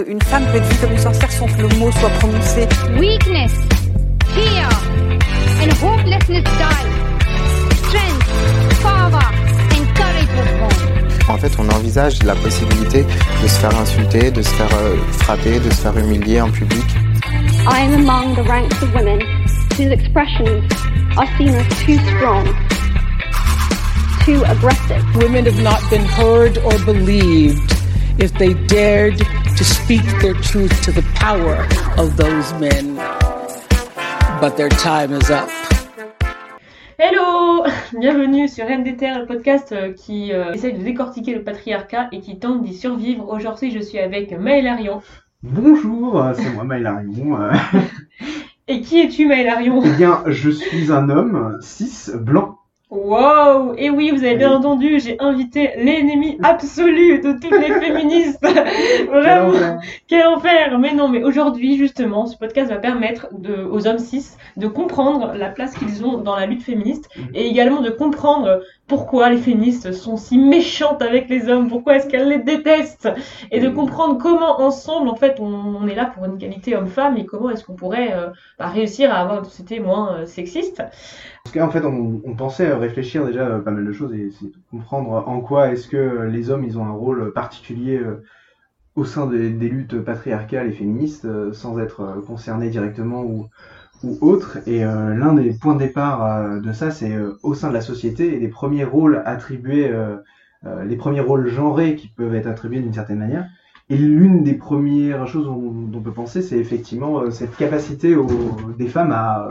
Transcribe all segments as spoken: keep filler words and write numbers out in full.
Une femme peut être vue comme une sorcière sans que le mot soit prononcé. Weakness, fear, and hopelessness die. Strength, power, and courage was born. En fait, on envisage la possibilité de se faire insulter, de se faire euh, frapper, de se faire humilier en public. I am among the ranks of women whose expressions are seen as too strong, too aggressive. Women have not been heard or believed if they dared to speak their truth to the power of those men. But their time is up. Hello! Bienvenue sur Reine des Terres, le podcast qui euh, essaye de décortiquer le patriarcat et qui tente d'y survivre. Aujourd'hui, je suis avec Maël Arion. Bonjour, c'est moi Maël Arion. Et qui es-tu, Maël Arion? Eh bien, je suis un homme cis blanc. Wow! Et oui, vous avez bien entendu, j'ai invité l'ennemi absolu de toutes les féministes. Vraiment, quel enfer. quel enfer! Mais non, mais aujourd'hui, justement, ce podcast va permettre de, aux hommes cis de comprendre la place qu'ils ont dans la lutte féministe et également de comprendre pourquoi les féministes sont si méchantes avec les hommes, pourquoi est-ce qu'elles les détestent, et de comprendre comment ensemble, en fait, on, on est là pour une égalité homme-femme et comment est-ce qu'on pourrait euh, bah, réussir à avoir une société moins euh, sexiste. Parce qu'en fait, on, on pensait réfléchir déjà euh, pas mal de choses et essayer de comprendre en quoi est-ce que les hommes, ils ont un rôle particulier euh, au sein des, des luttes patriarcales et féministes, euh, sans être euh, concernés directement ou ou autre, et euh, l'un des points de départ euh, de ça, c'est euh, au sein de la société, et les premiers rôles attribués, euh, euh, les premiers rôles genrés qui peuvent être attribués d'une certaine manière, et l'une des premières choses dont, dont on peut penser, c'est effectivement euh, cette capacité aux, des femmes à,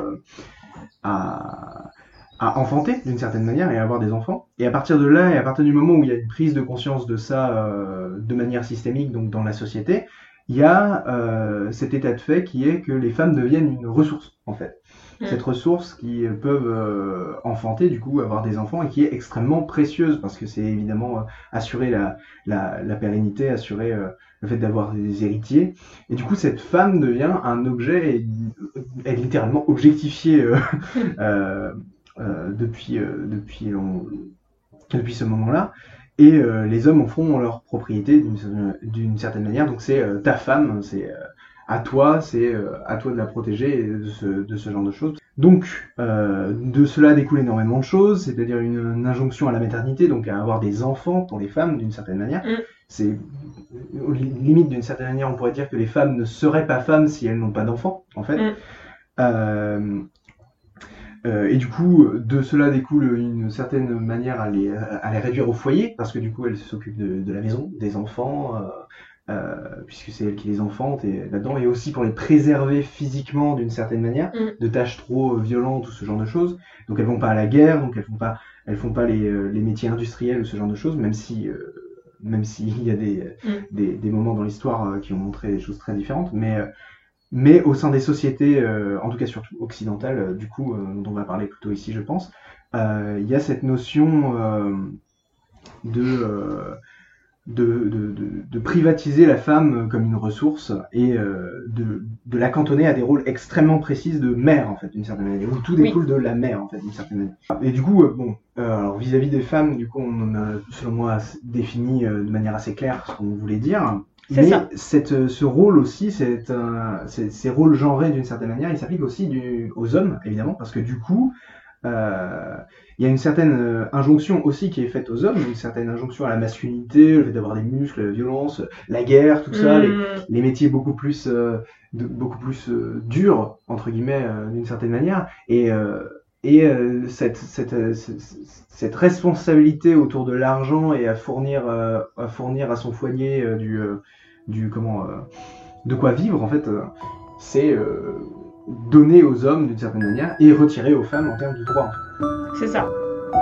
à, à enfanter d'une certaine manière, et à avoir des enfants, et à partir de là, et à partir du moment où il y a une prise de conscience de ça euh, de manière systémique, donc dans la société, il y a euh, cet état de fait qui est que les femmes deviennent une ressource, en fait. Mmh. Cette ressource qui peuvent euh, enfanter, du coup, avoir des enfants, et qui est extrêmement précieuse, parce que c'est évidemment euh, assurer la, la, la pérennité, assurer euh, le fait d'avoir des héritiers. Et du coup, cette femme devient un objet, et elle est littéralement objectifiée euh, euh, euh, depuis, euh, depuis, on, depuis ce moment-là. Et euh, les hommes en font leur propriété d'une, d'une certaine manière. Donc c'est euh, ta femme, c'est euh, à toi, c'est euh, à toi de la protéger et de ce, de ce genre de choses. Donc euh, de cela découle énormément de choses, c'est-à-dire une, une injonction à la maternité, donc à avoir des enfants pour les femmes d'une certaine manière. Mm. C'est limite d'une certaine manière, on pourrait dire que les femmes ne seraient pas femmes si elles n'ont pas d'enfants, en fait. Mm. Euh, Euh, et du coup, de cela découle une certaine manière à les, à les réduire au foyer, parce que du coup, elles s'occupent de, de la maison, des enfants, euh, euh, puisque c'est elles qui les enfantent et là-dedans, et aussi pour les préserver physiquement d'une certaine manière, mm. de tâches trop violentes ou ce genre de choses. Donc elles vont pas à la guerre, donc elles font pas, elles font pas les, les métiers industriels ou ce genre de choses, même si, euh, même s'il y a des, mm. des, des moments dans l'histoire euh, qui ont montré des choses très différentes, mais euh, Mais au sein des sociétés, euh, en tout cas surtout occidentales, euh, du coup, euh, dont on va parler plutôt ici, je pense, il euh, y a cette notion euh, de, euh, de, de, de, de privatiser la femme comme une ressource et euh, de, de la cantonner à des rôles extrêmement précis de mère, en fait, d'une certaine manière, où tout découle oui. de la mère, en fait, d'une certaine manière. Et du coup, euh, bon, euh, alors vis-à-vis des femmes, du coup, on en a, selon moi, défini euh, de manière assez claire ce qu'on voulait dire. C'est Mais ça. Cette, ce rôle aussi, c'est un, c'est, ces rôles genrés d'une certaine manière, ils s'appliquent aussi du, aux hommes, évidemment, parce que du coup, euh, il y a une certaine euh, injonction aussi qui est faite aux hommes, une certaine injonction à la masculinité, le fait d'avoir des muscles, la violence, la guerre, tout ça, mmh. les, les métiers beaucoup plus, euh, de, beaucoup plus euh, durs, entre guillemets, euh, d'une certaine manière, et, euh, et euh, cette, cette, euh, cette, cette responsabilité autour de l'argent et à fournir, euh, à fournir à son foyer euh, du... Euh, du comment euh, de quoi vivre en fait euh, c'est euh, donner aux hommes d'une certaine manière et retirer aux femmes en termes de droits en fait. C'est ça.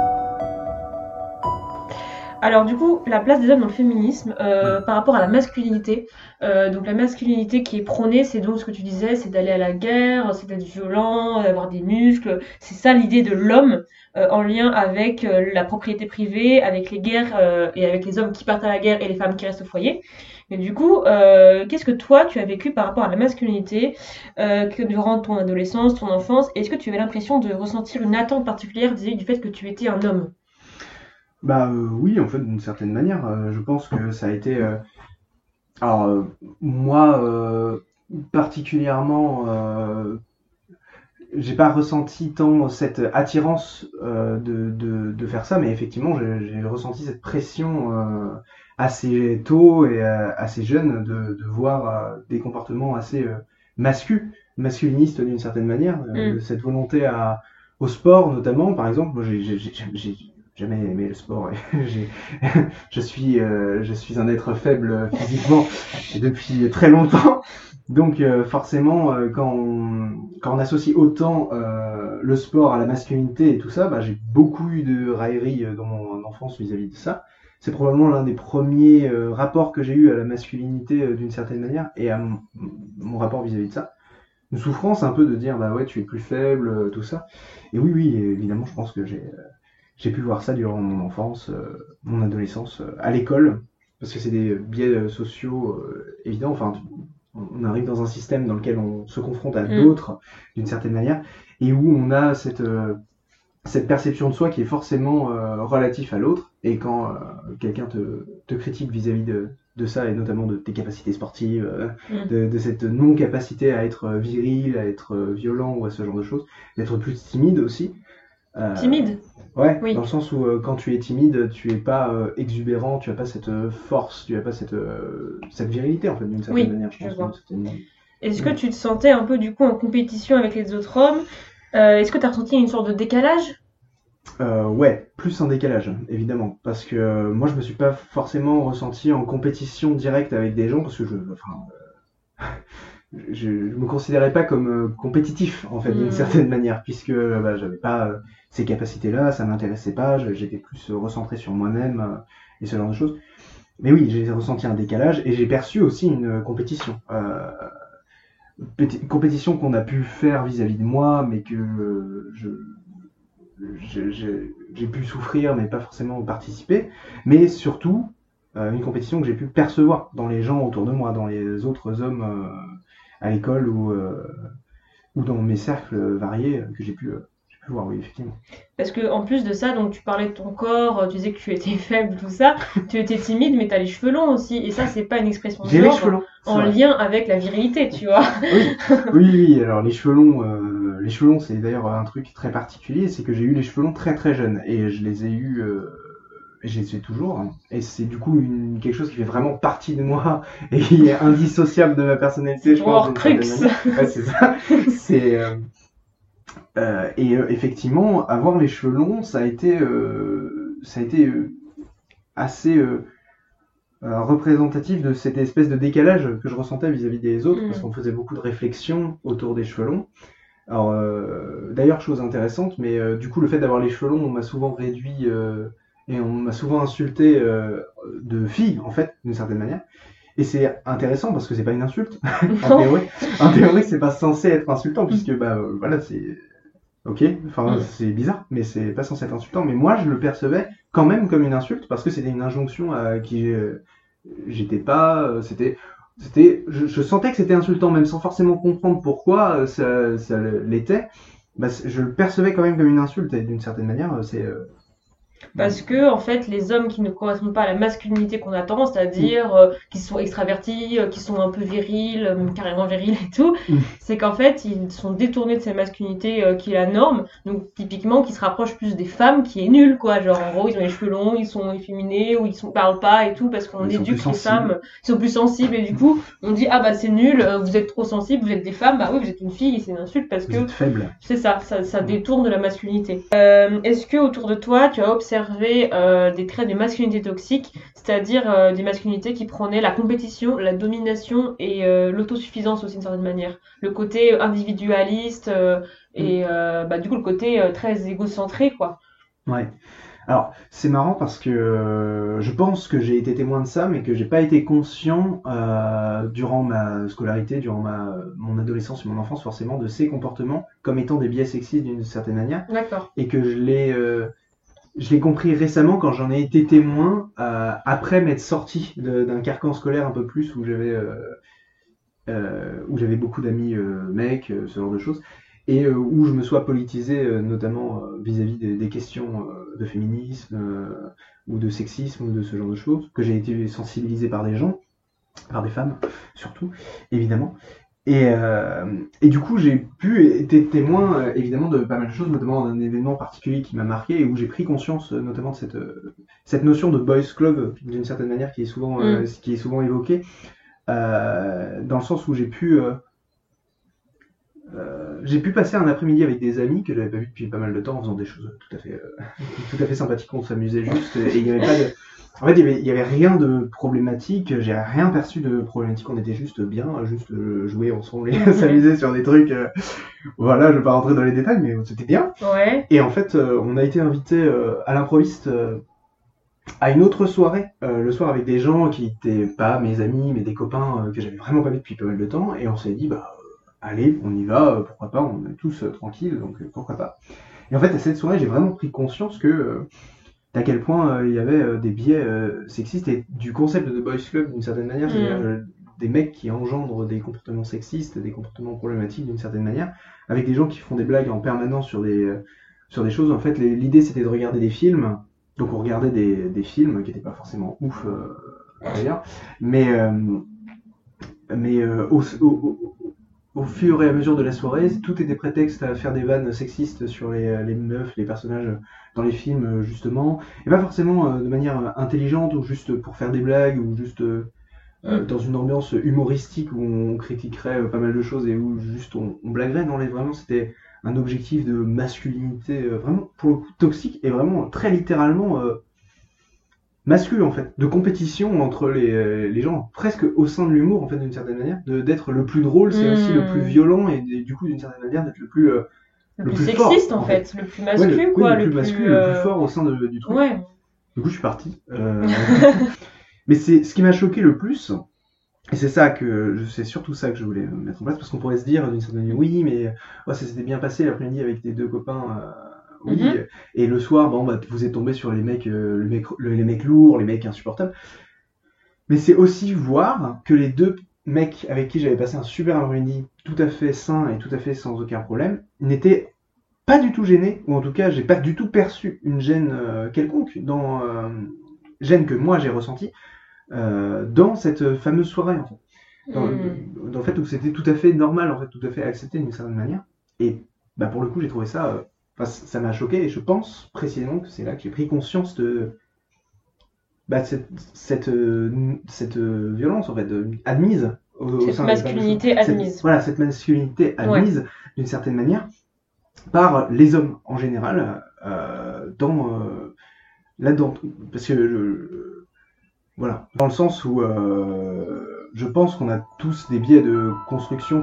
Alors du coup, la place des hommes dans le féminisme euh, par rapport à la masculinité, euh, donc la masculinité qui est prônée, c'est donc ce que tu disais, c'est d'aller à la guerre, c'est d'être violent, d'avoir des muscles, c'est ça l'idée de l'homme euh, en lien avec euh, la propriété privée, avec les guerres euh, et avec les hommes qui partent à la guerre et les femmes qui restent au foyer. Mais du coup, euh, qu'est-ce que toi tu as vécu par rapport à la masculinité euh, que durant ton adolescence, ton enfance, est-ce que tu avais l'impression de ressentir une attente particulière vis-à-vis du fait que tu étais un homme ? Bah euh, oui, en fait, d'une certaine manière, euh, je pense que ça a été... Euh... Alors, euh, moi, euh, particulièrement, euh, j'ai pas ressenti tant cette attirance euh, de, de, de faire ça, mais effectivement, j'ai, j'ai ressenti cette pression euh, assez tôt et euh, assez jeune de, de voir euh, des comportements assez euh, masculins, masculinistes d'une certaine manière, euh, Mm. de cette volonté à, au sport notamment, par exemple. Moi, j'ai, j'ai, j'ai, j'ai jamais aimé le sport. Et j'ai, je suis, euh, je suis un être faible physiquement et depuis très longtemps. Donc euh, forcément, euh, quand, on, quand on associe autant euh, le sport à la masculinité et tout ça, bah, j'ai beaucoup eu de railleries euh, dans mon enfance vis-à-vis de ça. C'est probablement l'un des premiers euh, rapports que j'ai eu à la masculinité euh, d'une certaine manière et à mon, mon rapport vis-à-vis de ça. Une souffrance un peu de dire bah ouais tu es plus faible, euh, tout ça. Et oui oui évidemment je pense que j'ai euh, j'ai pu voir ça durant mon enfance, euh, mon adolescence, euh, à l'école, parce que c'est des biais euh, sociaux euh, évidents. Enfin, on arrive dans un système dans lequel on se confronte à Mm. d'autres d'une certaine manière, et où on a cette, euh, cette perception de soi qui est forcément euh, relatif à l'autre, et quand euh, quelqu'un te, te critique vis-à-vis de, de ça, et notamment de tes capacités sportives, euh, Mm. de, de cette non-capacité à être viril, à être violent ou à ce genre de choses, d'être plus timide aussi. Euh, Timide. Ouais, Oui. dans le sens où euh, quand tu es timide, tu es pas euh, exubérant, tu as pas cette euh, force, tu as pas cette, euh, cette virilité en fait d'une certaine Oui, manière, je je pense. vois. d'une certaine manière. Est-ce que Mm. tu te sentais un peu du coup en compétition avec les autres hommes? Euh, est-ce que tu as ressenti une sorte de décalage? Euh, ouais, plus un décalage, évidemment, parce que euh, moi je me suis pas forcément ressenti en compétition directe avec des gens, parce que je, enfin, euh, je, je me considérais pas comme euh, compétitif en fait d'une Mm. certaine manière, puisque euh, bah, j'avais pas euh, ces capacités-là, ça m'intéressait pas, je- j'étais plus euh, recentré sur moi-même euh, et ce genre de choses. Mais oui, j'ai ressenti un décalage et j'ai perçu aussi une euh, compétition. Euh, péti- compétition qu'on a pu faire vis-à-vis de moi, mais que euh, je, je- j'ai j'ai pu souffrir, mais pas forcément participer. Mais surtout, euh, une compétition que j'ai pu percevoir dans les gens autour de moi, dans les autres hommes euh, à l'école ou, euh, ou dans mes cercles variés euh, que j'ai pu, euh, j'ai pu voir, oui, effectivement. Parce que en plus de ça, donc tu parlais de ton corps, euh, tu disais que tu étais faible, tout ça, tu étais timide, mais t'as les cheveux longs aussi, et ça c'est pas une expression de J'ai les genre cheveux longs. c'est en vrai. lien avec la virilité, tu vois. Oui, oui, oui, alors les cheveux longs, euh, les cheveux longs, c'est d'ailleurs un truc très particulier, c'est que j'ai eu les cheveux longs très très jeunes et je les ai eus, euh, et je les ai toujours, hein. Et c'est du coup une, quelque chose qui fait vraiment partie de moi et qui est indissociable de ma personnalité, je Ton pense. d'une Horcrux. certaine manière. Ouais, c'est ça. C'est euh, euh, et euh, effectivement, avoir les cheveux longs, ça a été, euh, ça a été euh, assez euh, euh, représentatif de cette espèce de décalage que je ressentais vis-à-vis des autres, Mm. parce qu'on faisait beaucoup de réflexions autour des cheveux longs. Alors, euh, d'ailleurs, chose intéressante, mais euh, du coup, le fait d'avoir les cheveux longs, on m'a souvent réduit euh, et on m'a souvent insulté euh, de fille, en fait, d'une certaine manière. Et c'est intéressant parce que c'est pas une insulte. En Non. théorie, en théorie, c'est pas censé être insultant, puisque bah euh, voilà, c'est ok, enfin Mm. c'est bizarre, mais c'est pas censé être insultant. Mais moi, je le percevais quand même comme une insulte parce que c'était une injonction à qui euh, j'étais pas. euh, C'était, c'était, je, je sentais que c'était insultant, même sans forcément comprendre pourquoi euh, ça, ça l'était. Bah, c'est- je le percevais quand même comme une insulte et d'une certaine manière, euh, c'est. euh, Parce que, en fait, les hommes qui ne correspondent pas à la masculinité qu'on attend, c'est-à-dire euh, qui sont extravertis, euh, qui sont un peu virils, euh, même carrément virils et tout, Mm. c'est qu'en fait, ils sont détournés de cette masculinité euh, qui est la norme. Donc, typiquement, qui se rapprochent plus des femmes, qui est nulle, quoi. Genre, en gros, ils ont les cheveux longs, ils sont efféminés, ou ils sont, parlent pas et tout, parce qu'on Ils sont éduque plus les sensibles. femmes, ils sont plus sensibles, et du coup, on dit, ah bah c'est nul, euh, vous êtes trop sensibles, vous êtes des femmes, bah oui, vous êtes une fille, et c'est une insulte parce Vous que êtes faible. c'est ça, ça, ça détourne de la masculinité. Euh, est-ce que autour de toi, tu as observé euh, des traits de masculinité toxique, c'est-à-dire euh, des masculinités qui prônaient la compétition, la domination et euh, l'autosuffisance aussi d'une certaine manière, le côté individualiste euh, et euh, bah, du coup le côté euh, très égocentré quoi. Ouais. Alors, c'est marrant parce que euh, je pense que j'ai été témoin de ça, mais que j'ai pas été conscient euh, durant ma scolarité, durant ma, mon adolescence et mon enfance, forcément, de ces comportements comme étant des biais sexistes d'une certaine manière, D'accord. et que je l'ai, euh, je l'ai compris récemment quand j'en ai été témoin euh, après m'être sorti de- d'un carcan scolaire un peu plus où j'avais euh, euh, où j'avais beaucoup d'amis euh, mecs, euh, ce genre de choses, et euh, où je me sois politisé, euh, notamment euh, vis-à-vis des, des questions euh, de féminisme euh, ou de sexisme ou de ce genre de choses, que j'ai été sensibilisé par des gens. par des femmes surtout, évidemment. Et, euh, et du coup, j'ai pu être témoin euh, évidemment de pas mal de choses, notamment d'un événement particulier qui m'a marqué et où j'ai pris conscience euh, notamment de cette, euh, cette notion de boys club euh, d'une certaine manière qui est souvent, euh, Mm. qui est souvent évoquée, euh, dans le sens où j'ai pu, euh, euh, j'ai pu passer un après-midi avec des amis que j'avais pas vu depuis pas mal de temps en faisant des choses tout à fait, euh, tout à fait sympathiques, on s'amusait juste et il y avait pas de... En fait, il y avait, il y avait rien de problématique, j'ai rien perçu de problématique, on était juste bien, juste euh, jouer ensemble et s'amuser sur des trucs. euh, Voilà, je vais pas rentrer dans les détails, mais c'était bien. Ouais. Et en fait, euh, on a été invité euh, à l'improviste euh, à une autre soirée, euh, le soir avec des gens qui étaient pas mes amis, mais des copains euh, que j'avais vraiment pas vu depuis pas mal de temps, et on s'est dit, bah, euh, allez, on y va, euh, pourquoi pas, on est tous euh, tranquilles, donc euh, pourquoi pas. Et en fait, à cette soirée, j'ai vraiment pris conscience que euh, à quel point euh, il y avait euh, des biais euh, sexistes et du concept de boys club d'une certaine manière, c'est-à-dire Mm. euh, des mecs qui engendrent des comportements sexistes, des comportements problématiques d'une certaine manière, avec des gens qui font des blagues en permanence sur des, euh, sur des choses. En fait, les- l'idée c'était de regarder des films, donc on regardait des, des films qui n'étaient pas forcément ouf euh, d'ailleurs, mais, euh, mais euh, au, au, au- au fur et à mesure de la soirée, tout était prétexte à faire des vannes sexistes sur les, les meufs, les personnages dans les films, euh, justement, et pas forcément euh, de manière intelligente ou juste pour faire des blagues ou juste euh, euh, Mm. dans une ambiance humoristique où on critiquerait euh, pas mal de choses et où juste on, on blaguerait. Non, les- vraiment, c'était un objectif de masculinité euh, vraiment pour le coup toxique et vraiment très littéralement euh, masculin en fait, de compétition entre les, euh, les gens, presque au sein de l'humour en fait d'une certaine manière, de- d'être le plus drôle, c'est Mm. aussi le plus violent et, et du coup d'une certaine manière d'être le plus euh, Le, le plus, plus fort, sexiste en en fait, le plus ouais, masculin le, oui, quoi, le plus masculin, le euh, plus fort au sein de- du truc. Ouais. Du coup, je suis parti. Euh, Mais c'est ce qui m'a choqué le plus, et c'est ça que je- c'est surtout ça que je voulais mettre en place, parce qu'on pourrait se dire d'une certaine manière, oui, mais oh, ça s'était bien passé l'après-midi avec tes deux copains, euh, oui, Mhm. et le soir, bon, bah, vous êtes tombé sur les mecs, euh, le mec- le- les mecs lourds, les mecs insupportables. Mais c'est aussi voir que les deux mecs avec qui j'avais passé un super après-midi, tout à fait sain et tout à fait sans aucun problème, n'étaient pas du tout gênés, ou en tout cas, j'ai pas du tout perçu une gêne euh, quelconque dans euh, gêne que moi j'ai ressentie euh, dans cette fameuse soirée en fait. Dans, Mm. dans le fait où c'était tout à fait normal, en fait, tout à fait accepté d'une certaine manière. Et bah, pour le coup, j'ai trouvé ça, euh, enfin, c- ça m'a choqué et je pense précisément que c'est là que j'ai pris conscience de bah, cette, cette, euh, cette euh, violence en fait, de- admise. Au, au Cette sein des femmes. masculinité Cette- admise. voilà, cette masculinité admise d'une certaine manière par les hommes en général euh, dans euh, là-dedans. Parce que je- voilà, dans le sens où euh, je pense qu'on a tous des biais de construction.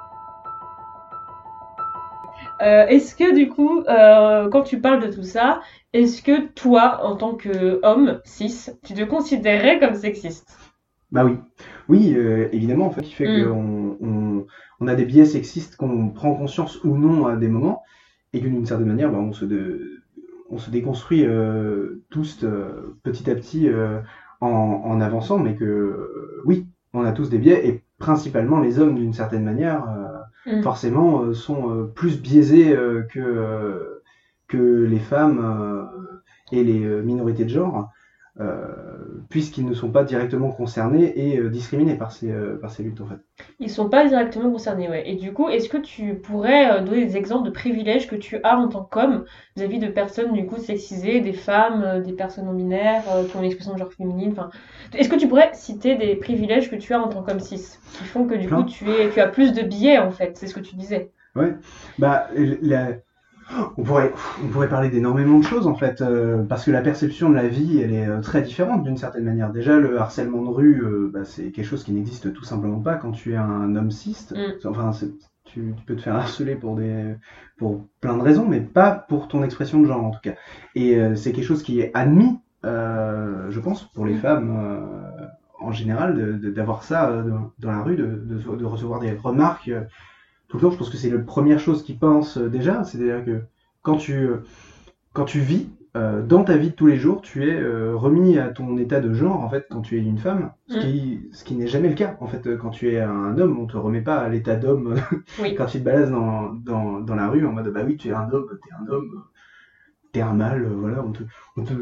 Euh, est-ce que du coup, euh, quand tu parles de tout ça, est-ce que toi, en tant qu'homme cis, tu te considérais comme sexiste? Bah oui, oui, euh, évidemment, en fait, qui fait Mm. qu'on on, on a des biais sexistes qu'on prend conscience ou non à des moments, et que d'une certaine manière, bah, on se de- on se déconstruit euh, tous euh, petit à petit euh, en, en avançant, mais que euh, oui, on a tous des biais, et principalement les hommes d'une certaine manière, euh, Mm. forcément, euh, sont euh, plus biaisés euh, que, euh, que les femmes euh, et les euh, minorités de genre. Euh, puisqu'ils ne sont pas directement concernés et euh, discriminés par ces, euh, par ces luttes en fait. Ils sont pas directement concernés, ouais. Et du coup, est-ce que tu pourrais euh, donner des exemples de privilèges que tu as en tant qu'homme vis-à-vis de personnes du coup sexisées, des femmes, euh, des personnes non binaires, euh, qui ont une expression de genre féminine, enfin, est-ce que tu pourrais citer des privilèges que tu as en tant qu'homme cis qui font que du Plein. coup tu es, tu as plus de biais en fait, c'est ce que tu disais. Ouais, bah, la- on pourrait, on pourrait parler d'énormément de choses en fait, euh, parce que la perception de la vie, elle est euh, très différente d'une certaine manière. Déjà, le harcèlement de rue, euh, bah, c'est quelque chose qui n'existe tout simplement pas quand tu es un homme cis. Mm. Enfin, c'est- tu, tu peux te faire harceler pour des, pour plein de raisons, mais pas pour ton expression de genre en tout cas. Et euh, c'est quelque chose qui est admis, euh, je pense, pour les femmes euh, en général, de- de- d'avoir ça euh, dans, dans la rue, de, de, de recevoir des remarques. euh, tout le temps, je pense que c'est la première chose qu'ils pensent euh, déjà, c'est-à-dire que quand tu, euh, quand tu vis, euh, dans ta vie de tous les jours, tu es euh, remis à ton état de genre, en fait, quand tu es une femme, ce Mm. qui, ce qui n'est jamais le cas. En fait, euh, quand tu es un homme, on te remet pas à l'état d'homme Oui. quand tu te balades dans, dans, dans la rue en mode bah oui, tu es un homme, t'es un homme, t'es un mâle, euh, voilà, on te, on te,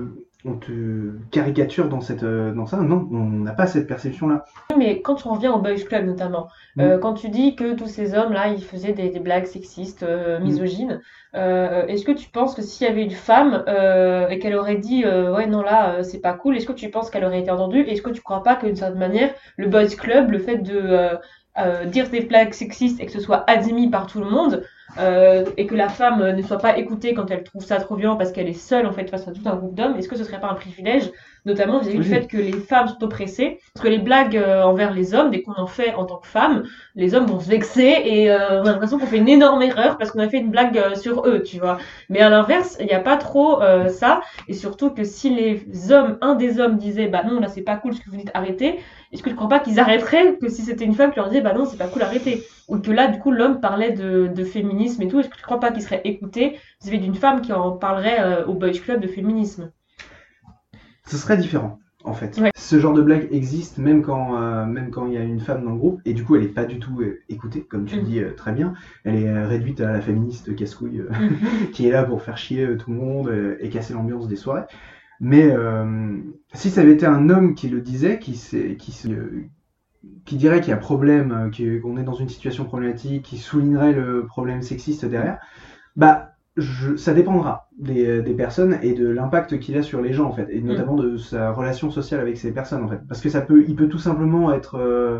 on te caricature dans, cette, dans ça. Non, on n'a pas cette perception-là. Mais quand on revient au Boys Club notamment, mmh. euh, quand tu dis que tous ces hommes-là, ils faisaient des, des blagues sexistes, euh, misogynes, mmh. euh, est-ce que tu penses que s'il y avait une femme euh, et qu'elle aurait dit euh, ouais non là euh, c'est pas cool, est-ce que tu penses qu'elle aurait été entendue? Est-ce que tu crois pas que d'une certaine manière le Boys Club, le fait de euh, euh, dire des blagues sexistes et que ce soit admis par tout le monde, Euh, et que la femme ne soit pas écoutée quand elle trouve ça trop violent parce qu'elle est seule en fait face à tout un groupe d'hommes, est-ce que ce serait pas un privilège, notamment vis-à-vis oui. du fait que les femmes sont oppressées, parce que les blagues euh, envers les hommes, dès qu'on en fait en tant que femme, les hommes vont se vexer et euh, on a l'impression qu'on fait une énorme erreur parce qu'on a fait une blague euh, sur eux, tu vois. Mais à l'inverse, il n'y a pas trop euh, ça, et surtout que si les hommes, un des hommes disait bah non là c'est pas cool ce que vous dites, arrêtez, est-ce que tu crois pas qu'ils arrêteraient que si c'était une femme qui leur disait bah non c'est pas cool, arrêtez? Ou que là du coup l'homme parlait de, de féminisme et tout, est-ce que tu crois pas qu'il serait écouté vis-à-vis d'une femme qui en parlerait euh, au Boys Club de féminisme? Ce serait différent en fait. Ouais. Ce genre de blague existe même quand euh, même quand il y a une femme dans le groupe, et du coup elle est pas du tout euh, écoutée, comme tu mmh. dis euh, très bien. Elle est euh, réduite à la féministe casse-couille euh, mmh. qui est là pour faire chier euh, tout le monde euh, et casser l'ambiance des soirées. Mais euh, si ça avait été un homme qui le disait, qui s'est, qui se, euh, qui dirait qu'il y a problème, qu'on est dans une situation problématique, qui soulignerait le problème sexiste derrière, bah je, ça dépendra des, des personnes et de l'impact qu'il a sur les gens en fait, et notamment de sa relation sociale avec ces personnes en fait, parce que ça peut, il peut tout simplement être euh,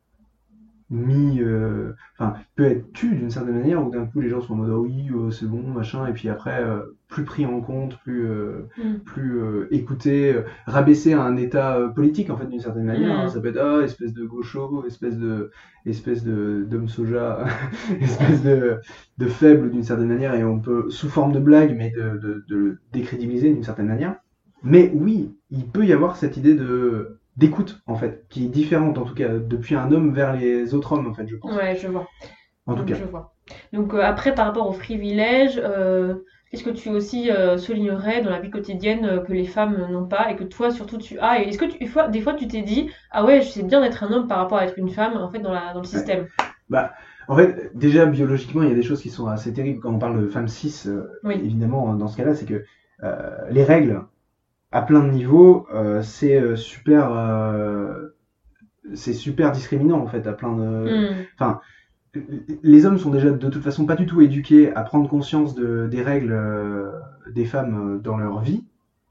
mis, euh, enfin, peut être tu d'une certaine manière, où d'un coup les gens sont en mode oh oui euh, c'est bon machin, et puis après euh, plus pris en compte, plus euh, mm. plus euh, écouté, euh, rabaissé à un état euh, politique en fait d'une certaine manière. Mm. Hein, ça peut être ah espèce de gaucho, espèce de espèce de d'homme soja, espèce de de faible d'une certaine manière, et on peut sous forme de blague mais de de, de le décrédibiliser d'une certaine manière. Mais oui, il peut y avoir cette idée de d'écoute en fait, qui est différente en tout cas depuis un homme vers les autres hommes en fait, je pense. Ouais, je vois. En Donc, tout cas. Je vois. Donc euh, après par rapport aux privilèges, euh, qu'est-ce que tu aussi euh, soulignerais dans la vie quotidienne euh, que les femmes n'ont pas et que toi surtout tu as, et est-ce que tu, une fois, des fois tu t'es dit ah ouais c'est bien d'être un homme par rapport à être une femme en fait dans la dans le système? Ouais. Bah en fait déjà biologiquement il y a des choses qui sont assez terribles quand on parle de femmes cis. Euh, oui. Évidemment dans ce cas-là c'est que euh, les règles à plein de niveaux, euh, c'est euh, super, euh, c'est super discriminant en fait à plein de, enfin, mm. les hommes sont déjà de toute façon pas du tout éduqués à prendre conscience de des règles euh, des femmes dans leur vie.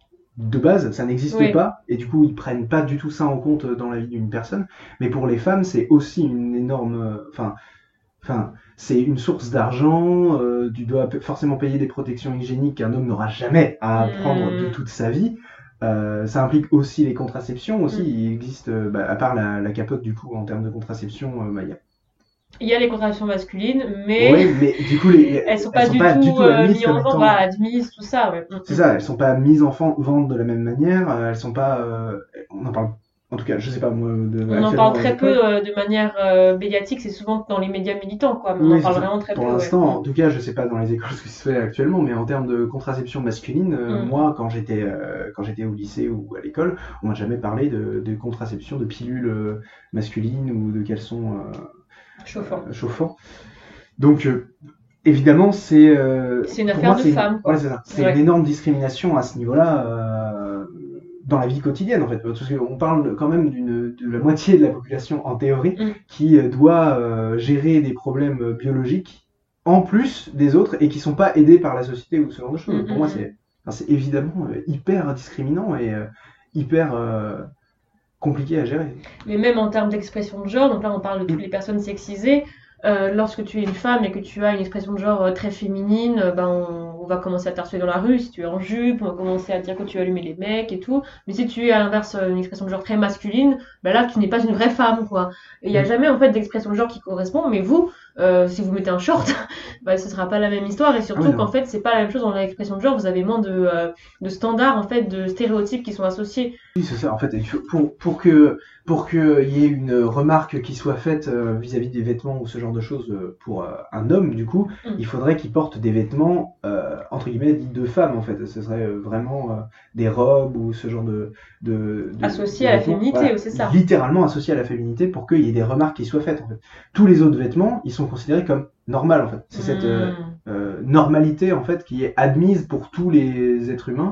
De base, ça n'existe oui. pas, et du coup ils prennent pas du tout ça en compte dans la vie d'une personne. Mais pour les femmes, c'est aussi une énorme, enfin, enfin. C'est une source d'argent, euh, tu dois forcément payer des protections hygiéniques qu'un homme n'aura jamais à prendre mmh. de toute sa vie. Euh, ça implique aussi les contraceptions aussi. Mmh. Il existe, euh, bah, à part la, la capote du coup en termes de contraception, euh, bah, y a... il y a les contraceptions masculines, mais, ouais, mais du coup les, elles sont pas, elles sont du, pas tout, du tout euh, mises en vente, bah, admises, tout ça. Ouais. C'est ça, elles sont pas mises en vente de la même manière. Elles sont pas, euh, on en parle. En tout cas, je sais pas moi. De, on en parle très peu euh, de manière euh, médiatique, c'est souvent dans les médias militants, quoi. Mais oui, on en parle ça. Vraiment très Pour peu. Pour l'instant, ouais. En tout cas, je sais pas dans les écoles ce qui se fait actuellement, mais en termes de contraception masculine, euh, mm. moi, quand j'étais euh, quand j'étais au lycée ou à l'école, on m'a jamais parlé de, de contraception, de pilules euh, masculines ou de caleçons euh, chauffants. Euh, chauffants. Donc euh, évidemment, c'est euh, c'est une affaire moi, de femmes. Voilà, c'est ça. C'est ouais. une énorme discrimination à ce niveau-là. Euh, dans la vie quotidienne en fait, parce qu'on parle quand même d'une, de la moitié de la population en théorie mm. qui doit euh, gérer des problèmes biologiques en plus des autres et qui sont pas aidés par la société ou ce genre de choses. Mm-hmm. Pour moi c'est, enfin, c'est évidemment euh, hyper discriminant et euh, hyper euh, compliqué à gérer. Mais même en termes d'expression de genre, donc là on parle de toutes les personnes sexisées, euh, lorsque tu es une femme et que tu as une expression de genre très féminine, ben on, on va commencer à t'harceler dans la rue si tu es en jupe, on va commencer à dire que tu as allumé les mecs et tout. Mais si tu es à l'inverse une expression de genre très masculine, ben là tu n'es pas une vraie femme quoi. Et il y a jamais en fait d'expression de genre qui correspond. Mais vous, euh, si vous mettez un short, ben ce sera pas la même histoire, et surtout ah oui, qu'en fait c'est pas la même chose dans l'expression de genre. Vous avez moins de euh, de standards en fait, de stéréotypes qui sont associés. Oui c'est ça en fait. Pour pour que pour qu'il y ait une remarque qui soit faite euh, vis-à-vis des vêtements ou ce genre de choses euh, pour euh, un homme, du coup, mm. il faudrait qu'il porte des vêtements, euh, entre guillemets, dits de femme, en fait. Ce serait euh, vraiment euh, des robes ou ce genre de... de, de associé à la féminité, voilà, c'est ça. Littéralement associé à la féminité pour qu'il y ait des remarques qui soient faites, en fait. Tous les autres vêtements, ils sont considérés comme normal, en fait. C'est mm. cette euh, euh, normalité, en fait, qui est admise pour tous les êtres humains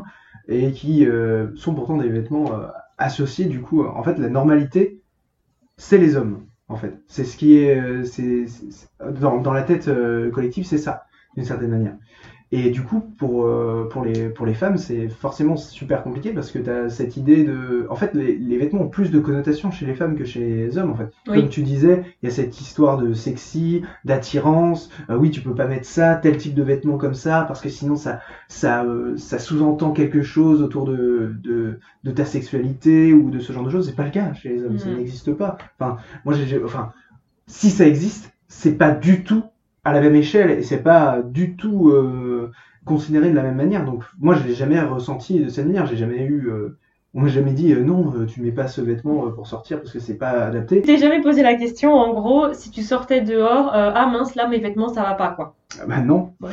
et qui euh, sont pourtant des vêtements euh, associés du coup. En fait, la normalité, c'est les hommes. En fait, c'est ce qui est, euh, c'est, c'est, c'est dans, dans la tête euh, collective, c'est ça d'une certaine manière. Et du coup, pour, euh, pour, les, pour les femmes, c'est forcément super compliqué parce que tu as cette idée de... En fait, les, les vêtements ont plus de connotations chez les femmes que chez les hommes, en fait. Oui. Comme tu disais, il y a cette histoire de sexy, d'attirance. Euh, oui, tu peux pas mettre ça, tel type de vêtements comme ça, parce que sinon, ça, ça, euh, ça sous-entend quelque chose autour de, de, de ta sexualité ou de ce genre de choses. C'est pas le cas chez les hommes, Mmh. ça n'existe pas. Enfin, moi, j'ai... j'ai- Enfin, si ça existe, c'est pas du tout à la même échelle et c'est pas du tout euh, considéré de la même manière. Donc moi je l'ai jamais ressenti de cette manière. J'ai jamais eu, euh, on m'a jamais dit euh, non, euh, tu mets pas ce vêtement euh, pour sortir parce que c'est pas adapté. Tu t'es jamais posé la question, en gros, si tu sortais dehors, euh, ah mince, là mes vêtements ça va pas quoi. Ah bah non. Oui.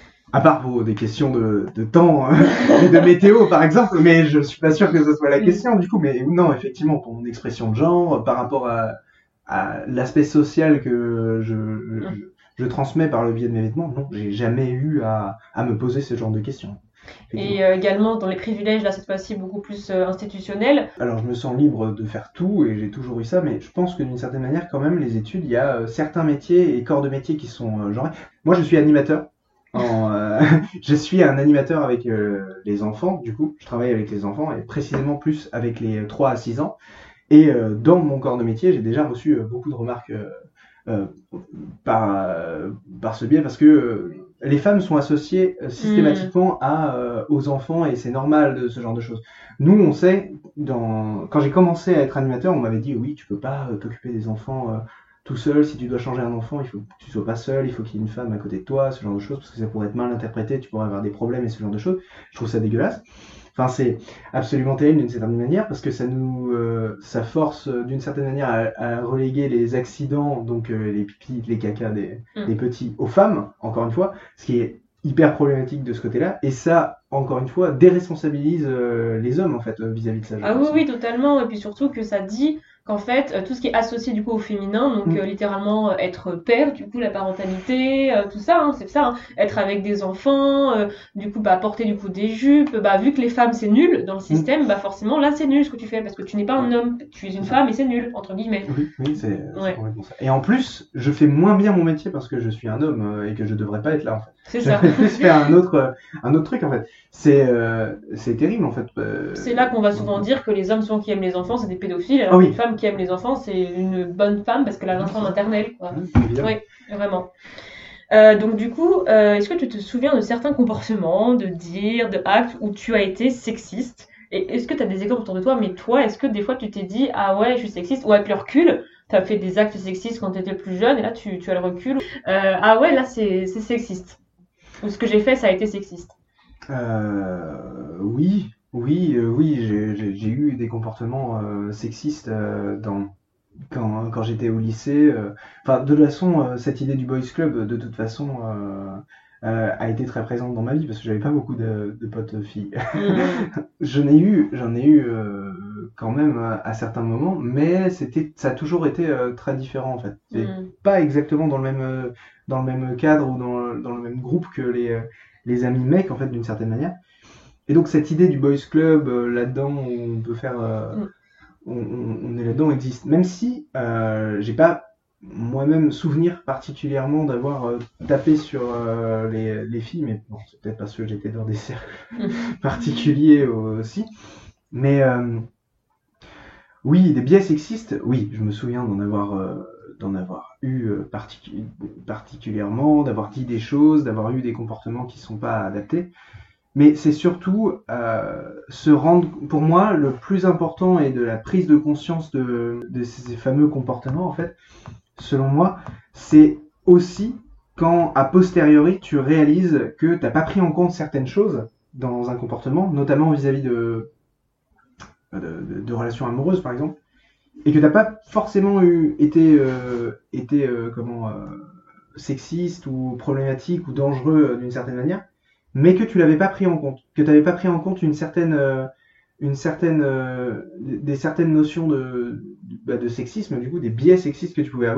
À part pour des questions de, de temps euh, et de météo par exemple, mais je suis pas sûr que ce soit la question du coup. Mais non, effectivement, pour mon expression de genre, euh, par rapport à, à l'aspect social que je, je, je transmets par le biais de mes vêtements, non, j'ai jamais eu à, à me poser ce genre de questions. Et euh, également dans les privilèges, là cette fois-ci beaucoup plus euh, institutionnels. Alors je me sens libre de faire tout et j'ai toujours eu ça, mais je pense que d'une certaine manière quand même les études, il y a euh, certains métiers et corps de métiers qui sont euh, genrés. Moi je suis animateur. En, euh, je suis un animateur avec euh, les enfants, du coup je travaille avec les enfants et précisément plus avec les trois à six ans. Et euh, dans mon corps de métier, j'ai déjà reçu euh, beaucoup de remarques euh, euh, par, euh, par ce biais parce que euh, les femmes sont associées euh, systématiquement à, euh, aux enfants et c'est normal de ce genre de choses. Nous, on sait, dans... quand j'ai commencé à être animateur, on m'avait dit oui, tu peux pas euh, t'occuper des enfants euh, tout seul. Si tu dois changer un enfant, il faut que tu sois pas seul, il faut qu'il y ait une femme à côté de toi, ce genre de choses, parce que ça pourrait être mal interprété, tu pourrais avoir des problèmes et ce genre de choses. Je trouve ça dégueulasse. Enfin, c'est absolument terrible d'une certaine manière parce que ça nous, euh, ça force euh, d'une certaine manière à, à reléguer les accidents, donc euh, les pipis, les cacas des, Mm. des petits aux femmes, encore une fois, ce qui est hyper problématique de ce côté-là. Et ça, encore une fois, déresponsabilise euh, les hommes en fait euh, vis-à-vis de ça. je Ah oui, pense. oui, totalement. Et puis surtout que ça dit qu'en fait, euh, tout ce qui est associé du coup au féminin, donc Mm. euh, littéralement euh, être père, du coup la parentalité, euh, tout ça, hein, c'est ça, hein, être avec des enfants, euh, du coup bah porter du coup des jupes, bah vu que les femmes c'est nul dans le système, bah forcément là c'est nul ce que tu fais parce que tu n'es pas un homme, tu es une femme et c'est nul entre guillemets. Oui, oui, c'est c'est Ouais. complètement ça. Et en plus, je fais moins bien mon métier parce que je suis un homme euh, et que je devrais pas être là en fait. C'est Je ça. devrais plus faire un autre, euh, un autre truc en fait. C'est euh, c'est terrible en fait. euh, C'est là qu'on va souvent dire que les hommes sont qui aiment les enfants, c'est des pédophiles, alors Ah oui. qu'une femme qui aime les enfants, c'est une bonne femme parce qu'elle a l'enfant maternel, quoi. Mmh, évidemment. Oui, vraiment. Euh, donc du coup, euh, est-ce que tu te souviens de certains comportements, de dires, de actes où tu as été sexiste? Et est-ce que tu as des exemples autour de toi? Mais toi, est-ce que des fois tu t'es dit, ah ouais, je suis sexiste? Ou avec le recul, tu as fait des actes sexistes quand tu étais plus jeune et là tu, tu as le recul. Euh, ah ouais, là c'est c'est sexiste. Ou ce que j'ai fait, ça a été sexiste. Euh, oui, oui, euh, oui, j'ai- j'ai j'ai eu des comportements euh, sexistes euh, dans, quand, quand j'étais au lycée. euh. Enfin, de toute façon, euh, cette idée du boys club, de toute façon, euh, euh, a été très présente dans ma vie parce que j'avais pas beaucoup de, de potes filles. Mm. J'en ai eu, j'en ai eu euh, quand même à, à certains moments, mais c'était, ça a toujours été euh, très différent en fait. C'est Mm. pas exactement dans le même, euh, dans le même cadre ou dans, dans le même groupe que les, euh, les amis mecs en fait d'une certaine manière. Et donc cette idée du boys club euh, là-dedans où on peut faire, euh, Mm. on, on- on est là-dedans existe. Même si euh, j'ai pas moi-même souvenir particulièrement d'avoir euh, tapé sur euh, les, les filles, mais bon, c'est peut-être parce que j'étais dans des cercles particuliers aussi. Mais euh, oui, des biais sexistes, oui, je me souviens d'en avoir, euh, d'en avoir eu euh, particu- particulièrement, d'avoir dit des choses, d'avoir eu des comportements qui sont pas adaptés. Mais c'est surtout euh, se rendre, pour moi, le plus important est de la prise de conscience de, de ces fameux comportements, en fait, selon moi, c'est aussi quand, a posteriori, tu réalises que t'as pas pris en compte certaines choses dans un comportement, notamment vis-à-vis de, de, de, de relations amoureuses, par exemple, et que t'as pas forcément eu, été, euh, été euh, comment, euh, sexiste ou problématique ou dangereux euh, d'une certaine manière, mais que tu l'avais pas pris en compte, que tu n'avais pas pris en compte une certaine, euh, une certaine, euh, des certaines notions de, bah, de sexisme, du coup, des biais sexistes que tu pouvais avoir,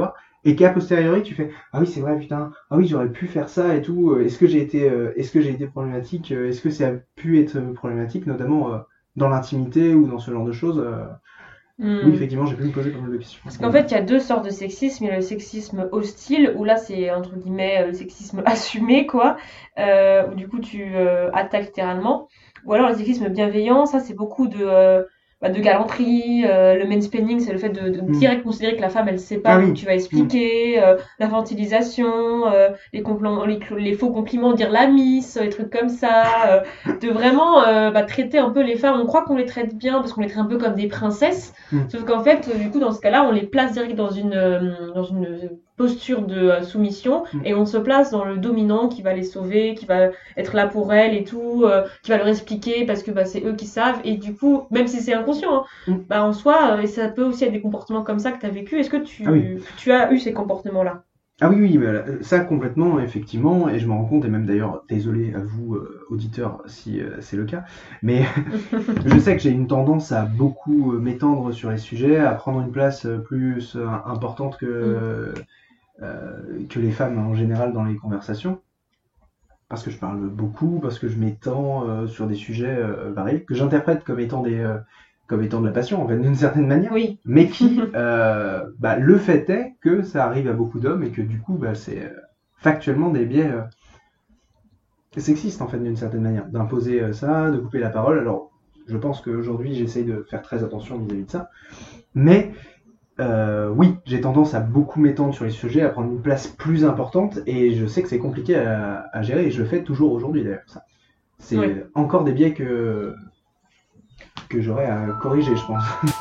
et qu'a posteriori tu fais ah oui c'est vrai putain, ah oui j'aurais pu faire ça et tout, est-ce que j'ai été euh, est-ce que j'ai été problématique, est-ce que ça a pu être problématique, notamment euh, dans l'intimité ou dans ce genre de choses. euh, Hmm. Oui, effectivement, j'ai pu me poser pas mal de questions. Parce qu'en fait, il y a deux sortes de sexisme. Il y a le sexisme hostile, où là, c'est entre guillemets le sexisme assumé, quoi. Euh, où du coup, tu euh, attaques littéralement. Ou alors le sexisme bienveillant, ça, c'est beaucoup de, euh, bah, de galanterie. Euh, le mansplaining, c'est le fait de, de Mm. direct considérer que la femme, elle sait pas, Ah oui. donc tu vas expliquer. Euh, l'infantilisation, euh, les, compl- les, cl- les faux compliments, dire la miss, les trucs comme ça. Euh, de vraiment euh, bah, traiter un peu les femmes. On croit qu'on les traite bien parce qu'on les traite un peu comme des princesses. Mm. Sauf qu'en fait, euh, du coup, dans ce cas-là, on les place direct dans une, euh, dans une posture de euh, soumission Mm. et on se place dans le dominant qui va les sauver, qui va être là pour elles et tout, euh, qui va leur expliquer parce que bah, c'est eux qui savent. Et du coup, même si c'est inconscient, hein, Mm. bah, en soi, euh, et ça peut aussi être des comportements comme ça que tu as vécu. Est-ce que tu, Ah oui. tu as eu ces comportements-là? Ah oui, oui, mais euh, ça complètement, effectivement, et je me rends compte, et même d'ailleurs, désolé à vous, euh, auditeurs, si euh, c'est le cas, mais je sais que j'ai une tendance à beaucoup euh, m'étendre sur les sujets, à prendre une place euh, plus euh, importante que, euh, euh, que les femmes en général dans les conversations, parce que je parle beaucoup, parce que je m'étends euh, sur des sujets euh, variés, que j'interprète comme étant des... euh, comme étant de la passion, en fait, d'une certaine manière. Oui. Mais qui, euh, bah, le fait est que ça arrive à beaucoup d'hommes et que du coup, bah, c'est euh, factuellement des biais euh, sexistes, en fait, d'une certaine manière. D'imposer euh, ça, de couper la parole. Alors, je pense qu'aujourd'hui, j'essaye de faire très attention vis-à-vis de ça. Mais, euh, oui, j'ai tendance à beaucoup m'étendre sur les sujets, à prendre une place plus importante, et je sais que c'est compliqué à, à gérer, et je le fais toujours aujourd'hui, d'ailleurs, ça. C'est Oui. encore des biais que... que j'aurais à corriger, je pense.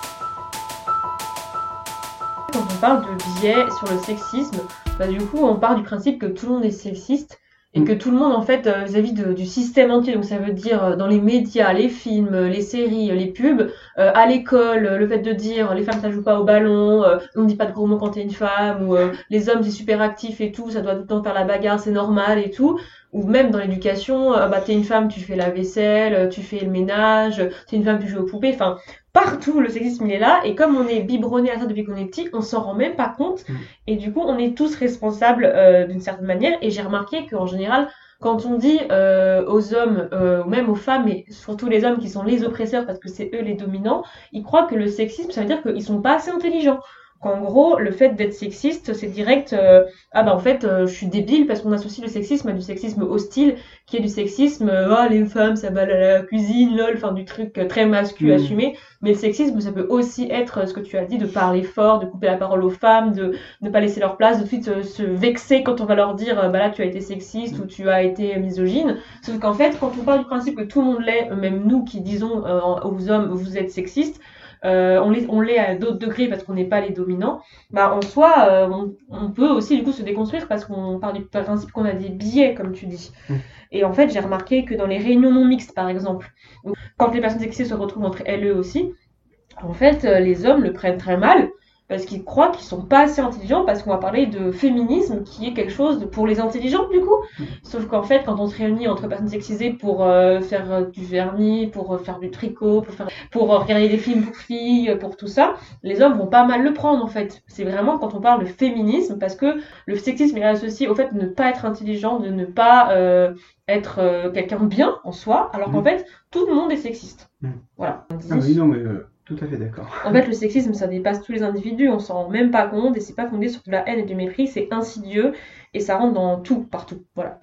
Quand on parle de biais sur le sexisme, bah, du coup, on part du principe que tout le monde est sexiste et Mm. que tout le monde, en fait, euh, vis-à-vis de- du système entier, donc ça veut dire euh, dans les médias, les films, les séries, les pubs, euh, à l'école, euh, le fait de dire les femmes ça joue pas au ballon, euh, on dit pas de gros mots quand t'es une femme, ou euh, les hommes c'est super actif et tout, ça doit tout le temps faire la bagarre, c'est normal et tout. Ou même dans l'éducation, euh, bah t'es une femme, tu fais la vaisselle, euh, tu fais le ménage, t'es une femme, tu joues aux poupées, enfin partout le sexisme il est là, et comme on est biberonné à ça depuis qu'on est petit, on s'en rend même pas compte, Mm. et du coup on est tous responsables euh, d'une certaine manière, et j'ai remarqué qu'en général, quand on dit euh, aux hommes, euh, ou même aux femmes, mais surtout les hommes qui sont les oppresseurs parce que c'est eux les dominants, ils croient que le sexisme ça veut dire qu'ils sont pas assez intelligents. Qu'en gros, le fait d'être sexiste, c'est direct, euh, ah bah en fait, euh, je suis débile parce qu'on associe le sexisme à du sexisme hostile, qui est du sexisme, euh, ah les femmes, ça va à la cuisine, lol, enfin du truc euh, très masculin Mm. assumé. Mais le sexisme, ça peut aussi être euh, ce que tu as dit, de parler fort, de couper la parole aux femmes, de ne pas laisser leur place, de tout de suite euh, se vexer quand on va leur dire, euh, bah là tu as été sexiste ou tu as été misogyne. Sauf qu'en fait, quand on part du principe que tout le monde l'est, euh, même nous qui disons euh, aux hommes, vous êtes sexistes, euh, on l'est on l'est à d'autres degrés parce qu'on n'est pas les dominants, bah en soi euh, on, on peut aussi du coup se déconstruire parce qu'on part du principe qu'on a des biais comme tu dis. Mm. Et en fait j'ai remarqué que dans les réunions non mixtes par exemple, quand les personnes sexistes se retrouvent entre elles eux aussi, en fait euh, les hommes le prennent très mal parce qu'ils croient qu'ils sont pas assez intelligents, parce qu'on va parler de féminisme qui est quelque chose de, pour les intelligents du coup. Mm. Sauf qu'en fait quand on se réunit entre personnes sexisées pour euh, faire euh, du vernis, pour euh, faire du tricot, pour faire pour euh, regarder des films pour filles, pour tout ça, les hommes vont pas mal le prendre en fait. C'est vraiment quand on parle de féminisme, parce que le sexisme est associé au fait de ne pas être intelligent, de ne pas euh, être euh, quelqu'un de bien en soi, alors qu'en Mm. fait tout le monde est sexiste. Mm. Voilà. On dit- Ah oui, non, mais euh, tout à fait d'accord. En fait, le sexisme, ça dépasse tous les individus, on s'en rend même pas compte, et c'est pas fondé sur de la haine et du mépris, c'est insidieux, et ça rentre dans tout, partout. Voilà.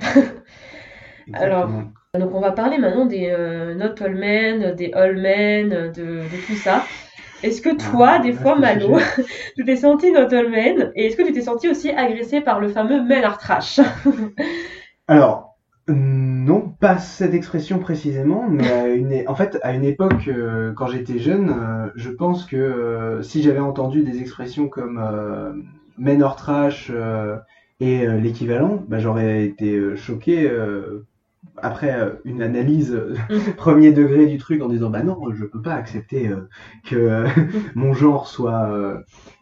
Alors, Exactement. donc on va parler maintenant des euh, not all men, des all men, de, de tout ça. Est-ce que toi, Ah, des vaste fois, Malo, sujet. tu t'es senti not all men, et est-ce que tu t'es senti aussi agressé par le fameux men are trash? Alors, euh, non, pas cette expression précisément, mais à une, é- en fait, à une époque, euh, quand j'étais jeune, euh, je pense que euh, si j'avais entendu des expressions comme euh, men or trash euh, et euh, l'équivalent, bah, j'aurais été euh, choqué euh, après euh, une analyse euh, Mhm. premier degré du truc en disant bah non, je peux pas accepter euh, que euh, mon genre soit euh,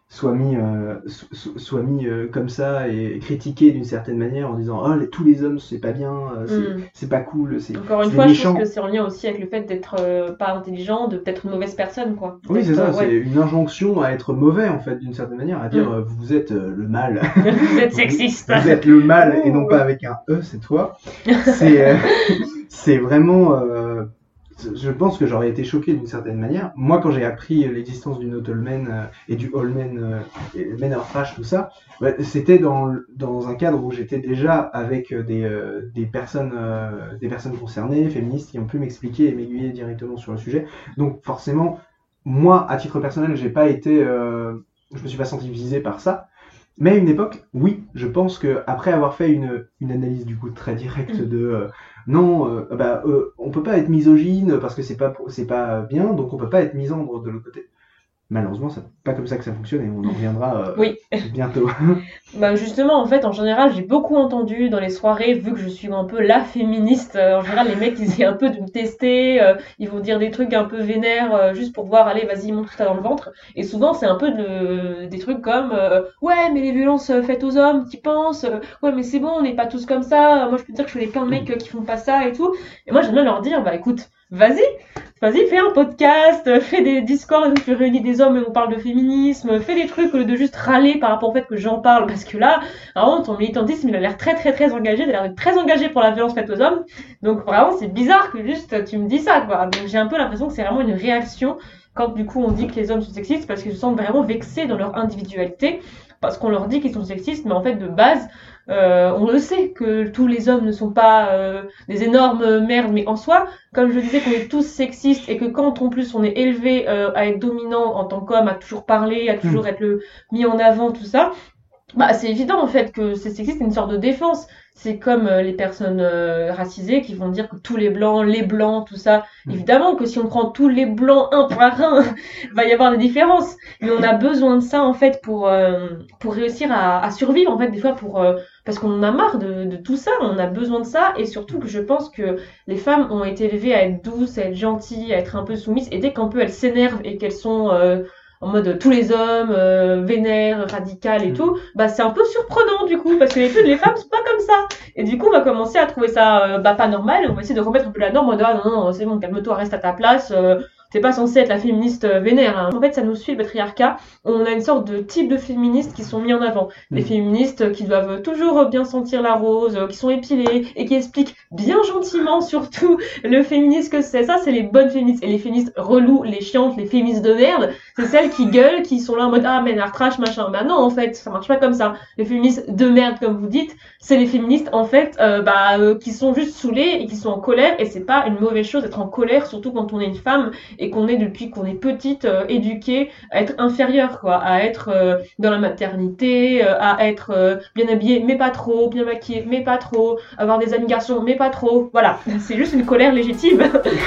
soit mis, euh, so- soit mis euh, comme ça et critiqué d'une certaine manière en disant oh les, tous les hommes c'est pas bien, euh, c'est, Mm. c'est pas cool, c'est, Encore une c'est fois, des je pense méchants. que c'est en lien aussi avec le fait d'être euh, pas intelligent, de peut-être une mauvaise personne, quoi. Oui, c'est D'être, ça, euh, c'est ouais. une injonction à être mauvais en fait d'une certaine manière, à dire Mm. euh, vous êtes euh, le mal. Vous êtes Vous- sexiste. Vous êtes le mal et non Ouh. pas avec un E, c'est toi. C'est, euh, c'est vraiment. euh, je pense que j'aurais été choqué d'une certaine manière. Moi, quand j'ai appris l'existence du Not All Men euh, et du All Men, euh, et Men Are Trash, tout ça, bah, c'était dans, le- dans un cadre où j'étais déjà avec euh, des, euh, des, personnes, euh, des personnes concernées, féministes, qui ont pu m'expliquer et m'aiguiller directement sur le sujet. Donc, forcément, moi, à titre personnel, j'ai pas été. Euh, je me suis pas senti visé par ça. Mais à une époque, oui, je pense que après avoir fait une, une analyse du coup très directe de euh, non, euh, bah, euh, on peut pas être misogyne parce que c'est pas c'est pas bien, donc on peut pas être misandre de l'autre côté. Malheureusement, c'est pas comme ça que ça fonctionne et on en reviendra euh, Oui. bientôt. Bah justement, en fait, en général, j'ai beaucoup entendu dans les soirées, vu que je suis un peu la féministe, euh, en général, les mecs, ils essaient un peu de me tester, euh, ils vont dire des trucs un peu vénères, euh, juste pour voir, allez, vas-y, montre ça dans le ventre. Et souvent, c'est un peu de, des trucs comme, euh, ouais, mais les violences euh, faites aux hommes, t'y penses, euh, ouais, mais c'est bon, on n'est pas tous comme ça, moi, je peux te dire que je connais plein de mecs euh, qui font pas ça et tout. Et moi, j'aime bien leur dire, bah écoute, vas-y, vas-y, fais un podcast, euh, fais des discords où tu réunis des hommes et on parle de féminisme, fais des trucs au lieu de juste râler par rapport au fait que j'en parle, parce que là, vraiment, ton militantisme, il a l'air très très très engagé, il a l'air d'être très engagé pour la violence faite aux hommes, donc vraiment, c'est bizarre que juste tu me dis ça, quoi. Donc j'ai un peu l'impression que c'est vraiment une réaction quand du coup on dit que les hommes sont sexistes, parce qu'ils se sentent vraiment vexés dans leur individualité, parce qu'on leur dit qu'ils sont sexistes, mais en fait, de base, euh, on le sait que tous les hommes ne sont pas euh, des énormes merdes, mais en soi, comme je disais qu'on est tous sexistes et que quand en plus on est élevé euh, à être dominant en tant qu'homme, à toujours parler, à toujours être le mis en avant, tout ça, bah c'est évident en fait que c'est sexiste, c'est une sorte de défense. C'est comme euh, les personnes euh, racisées qui vont dire que tous les blancs, les blancs, tout ça. Mm. Évidemment que si on prend tous les blancs un par un, va y avoir des différences. Mais on a besoin de ça en fait pour euh, pour réussir à, à survivre en fait des fois pour euh, parce qu'on en a marre de, de tout ça. On a besoin de ça et surtout que je pense que les femmes ont été élevées à être douces, à être gentilles, à être un peu soumises et dès qu'un peu elles s'énervent et qu'elles sont euh, en mode tous les hommes, euh, vénères, radicales et tout, bah c'est un peu surprenant du coup, parce que les, les femmes sont pas comme ça. Et du coup, on va commencer à trouver ça euh, bah pas normal, on va essayer de remettre un peu la norme en mode ah non, non, c'est bon, calme-toi, reste à ta place, euh, t'es pas censée être la féministe euh, vénère. Hein. En fait, ça nous suit le patriarcat, on a une sorte de type de féministes qui sont mis en avant. Les Mm. féministes qui doivent toujours bien sentir la rose, euh, qui sont épilées et qui expliquent bien gentiment surtout le féminisme que c'est. Ça, c'est les bonnes féministes. Et les féministes relous, les chiantes, les féministes de merde, c'est celles qui gueulent, qui sont là en mode ah mais trash machin. Bah non en fait, ça marche pas comme ça. Les féministes de merde comme vous dites, c'est les féministes en fait euh, bah euh, qui sont juste saoulées et qui sont en colère et c'est pas une mauvaise chose d'être en colère surtout quand on est une femme et qu'on est depuis qu'on est petite euh, éduquée à être inférieure quoi, à être euh, dans la maternité, euh, à être euh, bien habillée mais pas trop, bien maquillée mais pas trop, avoir des amis garçons mais pas trop. Voilà, c'est juste une colère légitime.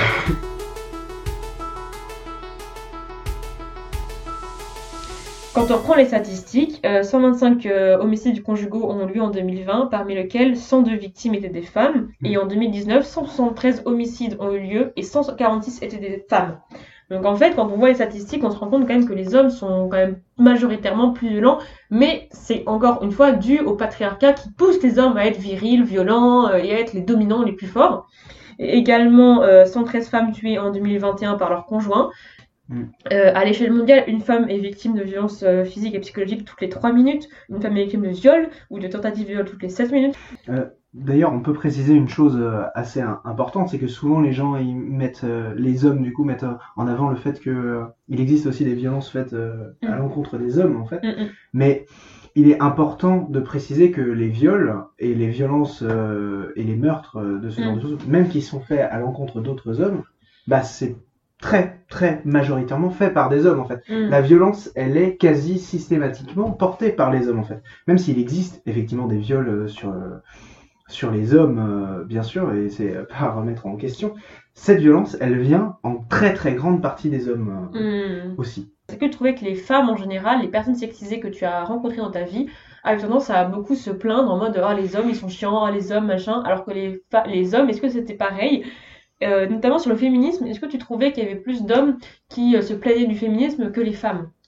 Quand on reprend les statistiques, euh, cent vingt-cinq euh, homicides conjugaux ont eu lieu en deux mille vingt, parmi lesquels cent deux victimes étaient des femmes, et en deux mille dix-neuf, cent soixante-treize homicides ont eu lieu et cent quarante-six étaient des femmes. Donc en fait, quand on voit les statistiques, on se rend compte quand même que les hommes sont quand même majoritairement plus violents, mais c'est encore une fois dû au patriarcat qui pousse les hommes à être virils, violents euh, et à être les dominants les plus forts. Et également, euh, cent treize femmes tuées en deux mille vingt et un par leur conjoint. Euh, à l'échelle mondiale, une femme est victime de violences euh, physiques et psychologiques toutes les trois minutes, une femme est victime de viol ou de tentative de viol toutes les sept minutes. Euh, D'ailleurs, on peut préciser une chose euh, assez un- importante, c'est que souvent les gens ils mettent, euh, les hommes du coup mettent euh, en avant le fait que euh, il existe aussi des violences faites euh, à Mm. l'encontre des hommes en fait. Mm, mm. Mais il est important de préciser que les viols et les violences euh, et les meurtres euh, de ce genre Mm. de choses, même qui sont faits à l'encontre d'autres hommes, bah c'est très très majoritairement fait par des hommes en fait. Mm. La violence, elle est quasi systématiquement portée par les hommes en fait. Même s'il existe effectivement des viols euh, sur euh, sur les hommes, euh, bien sûr, et c'est euh, pas à remettre en question. Cette violence, elle vient en très très grande partie des hommes euh, Mm. aussi. Est-ce que tu trouvais que les femmes en général, les personnes sexisées que tu as rencontrées dans ta vie, avaient tendance à beaucoup se plaindre en mode ah les hommes ils sont chiants, ah les hommes machin, alors que les, fa- les hommes, est-ce que c'était pareil? Euh, notamment sur le féminisme, est-ce que tu trouvais qu'il y avait plus d'hommes qui euh, se plaignaient du féminisme que les femmes?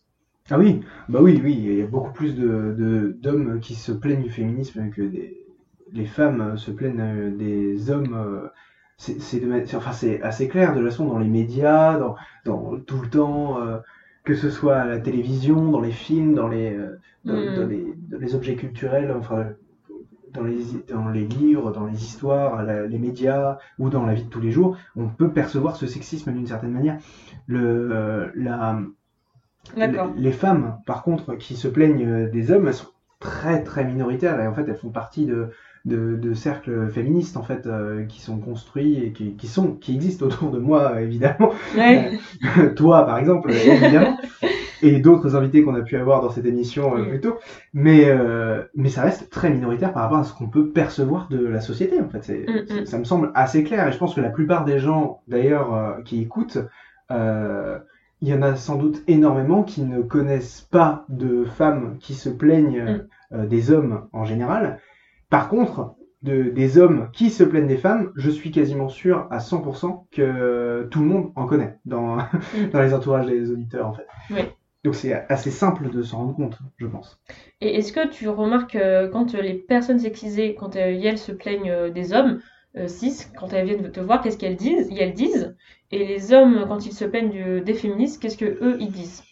Ah oui, bah oui, oui, il y a beaucoup plus de, de- d'hommes qui se plaignent du féminisme que des, les femmes se plaignent euh, des hommes. euh, C'est, c'est, de ma- c'est- enfin, c'est assez clair de toute façon dans les médias, dans, dans tout le temps, euh, que ce soit à la télévision, dans les films, dans les, euh, dans, dans Hmm. les, dans les objets culturels, enfin, dans les, dans les livres, dans les histoires, la- les médias ou dans la vie de tous les jours, on peut percevoir ce sexisme d'une certaine manière. Le, euh, la, D'accord. les femmes, par contre, qui se plaignent euh, des hommes, elles sont très très minoritaires et en fait elles font partie de, de, de cercles féministes en fait euh, qui sont construits et qui, qui sont qui existent autour de moi évidemment. Ouais. Euh, toi par exemple évidemment et d'autres invités qu'on a pu avoir dans cette émission euh, Mm. plus tôt, mais euh, mais ça reste très minoritaire par rapport à ce qu'on peut percevoir de la société en fait. C'est, Mm, c'est- mm. ça me semble assez clair et je pense que la plupart des gens d'ailleurs euh, qui écoutent euh, il y en a sans doute énormément qui ne connaissent pas de femmes qui se plaignent Mm. euh, des hommes en général. Par contre, de, des hommes qui se plaignent des femmes, je suis quasiment sûr à cent pour cent que tout le monde en connaît dans, dans les entourages des auditeurs en fait. Oui. Donc c'est assez simple de s'en rendre compte, je pense. Et est-ce que tu remarques euh, quand euh, les personnes sexisées, quand euh, elles se plaignent euh, des hommes euh, cis, quand elles viennent te voir, qu'est-ce qu'elles disent? Et elles disent. Et les hommes, quand ils se plaignent du- des féministes, qu'est-ce que eux ils disent?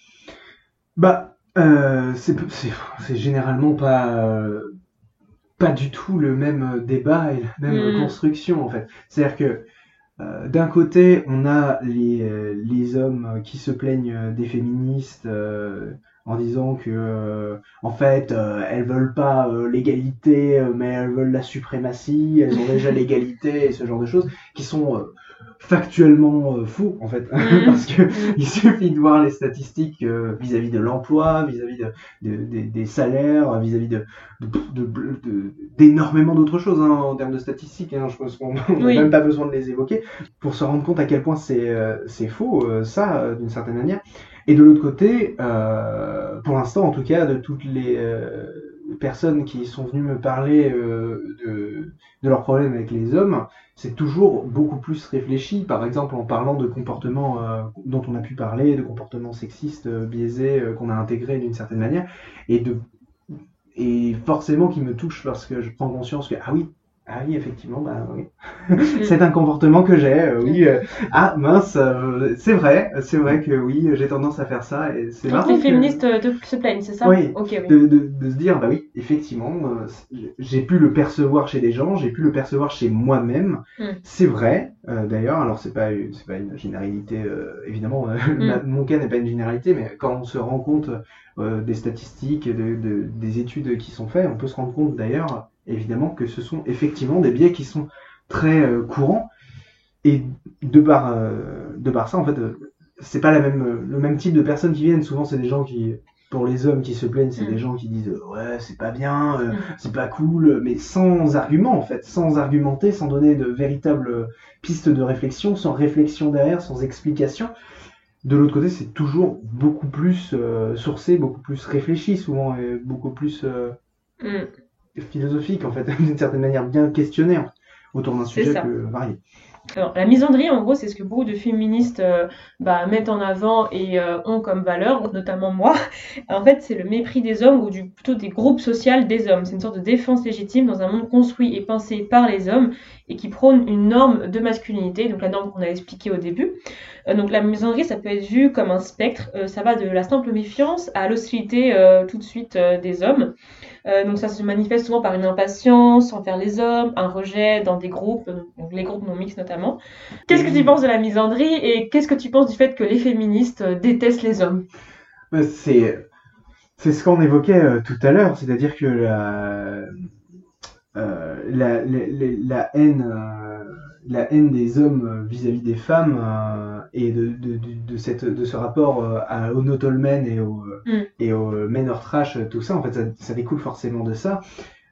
Bah, euh, c'est, c'est, c'est généralement pas, euh, pas du tout le même débat et la même Mm. construction en fait. C'est-à-dire que Euh, d'un côté, on a les, euh, les hommes qui se plaignent euh, des féministes euh, en disant que, euh, en fait, euh, elles veulent pas euh, l'égalité, euh, mais elles veulent la suprématie, elles ont déjà l'égalité et ce genre de choses qui sont euh, factuellement euh, faux en fait, Mm. parce que Mm. il suffit de voir les statistiques euh, vis-à-vis de l'emploi, vis-à-vis de, de- des- des salaires, vis-à-vis de, de, de- de- d'énormément d'autres choses hein, en termes de statistiques. Hein, je pense qu'on n'a Oui. même pas besoin de les évoquer pour se rendre compte à quel point c'est euh, c'est faux, euh, ça, euh, d'une certaine manière. Et de l'autre côté, euh, pour l'instant, en tout cas, de toutes les euh, personnes qui sont venues me parler euh, de, de leurs problèmes avec les hommes, c'est toujours beaucoup plus réfléchi, par exemple en parlant de comportements euh, dont on a pu parler, de comportements sexistes, euh, biaisés, euh, qu'on a intégrés d'une certaine manière, et de et forcément qui me touche parce que je prends conscience que ah oui, ah oui effectivement, bah oui, c'est un comportement que j'ai, euh, oui, euh, ah mince, euh, c'est vrai, c'est vrai que oui, j'ai tendance à faire ça et c'est Quand marrant les que- féministes euh, te- se plaignent, c'est ça? Oui. Ok, oui. de, de, de se dire bah oui effectivement euh, j'ai pu le percevoir chez des gens, j'ai pu le percevoir chez moi-même. Mm. C'est vrai euh, d'ailleurs, alors c'est pas c'est pas une généralité euh, évidemment euh, Mm. ma- mon cas n'est pas une généralité, mais quand on se rend compte euh, des statistiques, de, de- des études qui sont faites, on peut se rendre compte d'ailleurs évidemment que ce sont effectivement des biais qui sont très euh, courants et de par euh, de par ça en fait euh, c'est pas la même le même type de personnes qui viennent. Souvent c'est des gens qui, pour les hommes qui se plaignent, c'est Mm. des gens qui disent euh, ouais c'est pas bien, euh, Mm. c'est pas cool, mais sans argument en fait, sans argumenter, sans donner de véritables pistes de réflexion, sans réflexion derrière, sans explication. De l'autre côté, c'est toujours beaucoup plus euh, sourcé, beaucoup plus réfléchi souvent et beaucoup plus euh, Mm. philosophique en fait, d'une certaine manière, bien questionné en fait, autour d'un C'est sujet ça. que varié. Alors, la misandrie, en gros, c'est ce que beaucoup de féministes euh, bah, mettent en avant et euh, ont comme valeur, notamment moi. En fait, c'est le mépris des hommes ou du, plutôt des groupes sociaux des hommes. C'est une sorte de défense légitime dans un monde construit et pensé par les hommes et qui prône une norme de masculinité, donc la norme qu'on a expliquée au début. Euh, donc la misandrie, ça peut être vu comme un spectre. Euh, ça va de la simple méfiance à l'hostilité euh, tout de suite euh, des hommes. Euh, donc ça se manifeste souvent par une impatience envers les hommes, un rejet dans des groupes, donc les groupes non mixtes notamment. Qu'est-ce que tu penses de la misandrie et qu'est-ce que tu penses du fait que les féministes euh, détestent les hommes? Euh, C'est c'est ce qu'on évoquait euh, tout à l'heure, c'est-à-dire que la euh, la, la, la, la haine euh, la haine des hommes euh, vis-à-vis des femmes euh, et de, de, de, de, cette, de ce rapport euh, à, au not all men et au, Mm. et au men or trash, tout ça, en fait, ça, ça découle forcément de ça.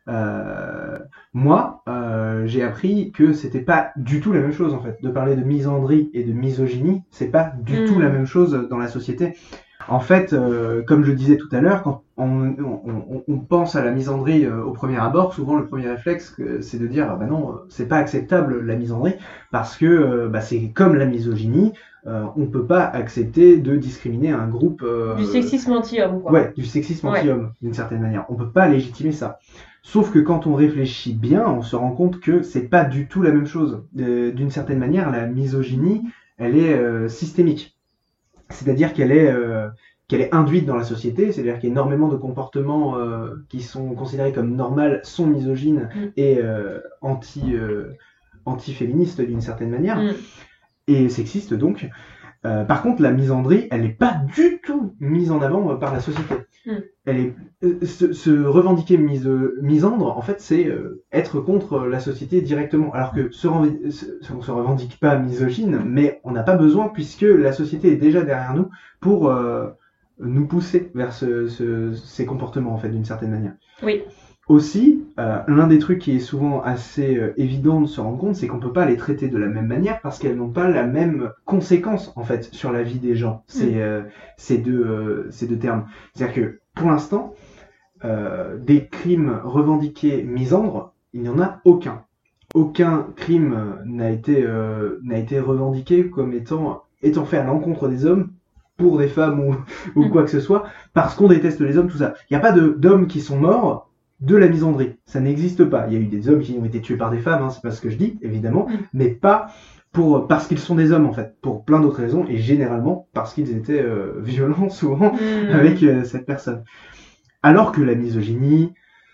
Euh, moi, euh, j'ai appris que c'était pas du tout la même chose, en fait. De parler de misandrie et de misogynie, c'est pas du Mm. tout la même chose dans la société. En fait, euh, comme je le disais tout à l'heure, quand on, on, on, on pense à la misandrie euh, au premier abord, souvent le premier réflexe, euh, c'est de dire ah bah non, euh, c'est pas acceptable la misandrie, parce que euh, bah, c'est comme la misogynie, euh, on peut pas accepter de discriminer un groupe... Euh, du sexisme anti-homme, quoi. Ouais, du sexisme anti-homme, ouais. D'une certaine manière. On peut pas légitimer ça. Sauf que quand on réfléchit bien, on se rend compte que c'est pas du tout la même chose. Euh, d'une certaine manière, la misogynie, elle est euh, systémique. C'est-à-dire qu'elle est, euh, qu'elle est induite dans la société, c'est-à-dire qu'énormément de comportements euh, qui sont considérés comme normaux sont misogynes mm. et euh, anti, euh, anti-féministes d'une certaine manière, mm. et sexistes donc. Euh, par contre, la misandrie, elle n'est pas du tout mise en avant euh, par la société. Mm. Elle est, euh, se, se revendiquer mise, euh, misandre, en fait, c'est euh, être contre la société directement. Alors que se revendique, se, on se revendique pas misogyne, mais on n'a pas besoin puisque la société est déjà derrière nous pour euh, nous pousser vers ce, ce, ces comportements, en fait, d'une certaine manière. Oui. Aussi, euh, l'un des trucs qui est souvent assez euh, évident de se rendre compte, c'est qu'on peut pas les traiter de la même manière parce qu'elles n'ont pas la même conséquence en fait sur la vie des gens. C'est mmh. euh, ces deux euh, ces deux termes. C'est-à-dire que pour l'instant, euh, des crimes revendiqués misandres, il n'y en a aucun. Aucun crime n'a été euh, n'a été revendiqué comme étant étant fait à l'encontre des hommes pour des femmes ou ou mmh. quoi que ce soit parce qu'on déteste les hommes, tout ça. Il n'y a pas de d'hommes qui sont morts de la misandrie. Ça n'existe pas. Il y a eu des hommes qui ont été tués par des femmes, hein, c'est pas ce que je dis, évidemment, mmh. mais pas pour, parce qu'ils sont des hommes, en fait, pour plein d'autres raisons, et généralement parce qu'ils étaient euh, violents, souvent, mmh. avec euh, cette personne. Alors que la misogynie,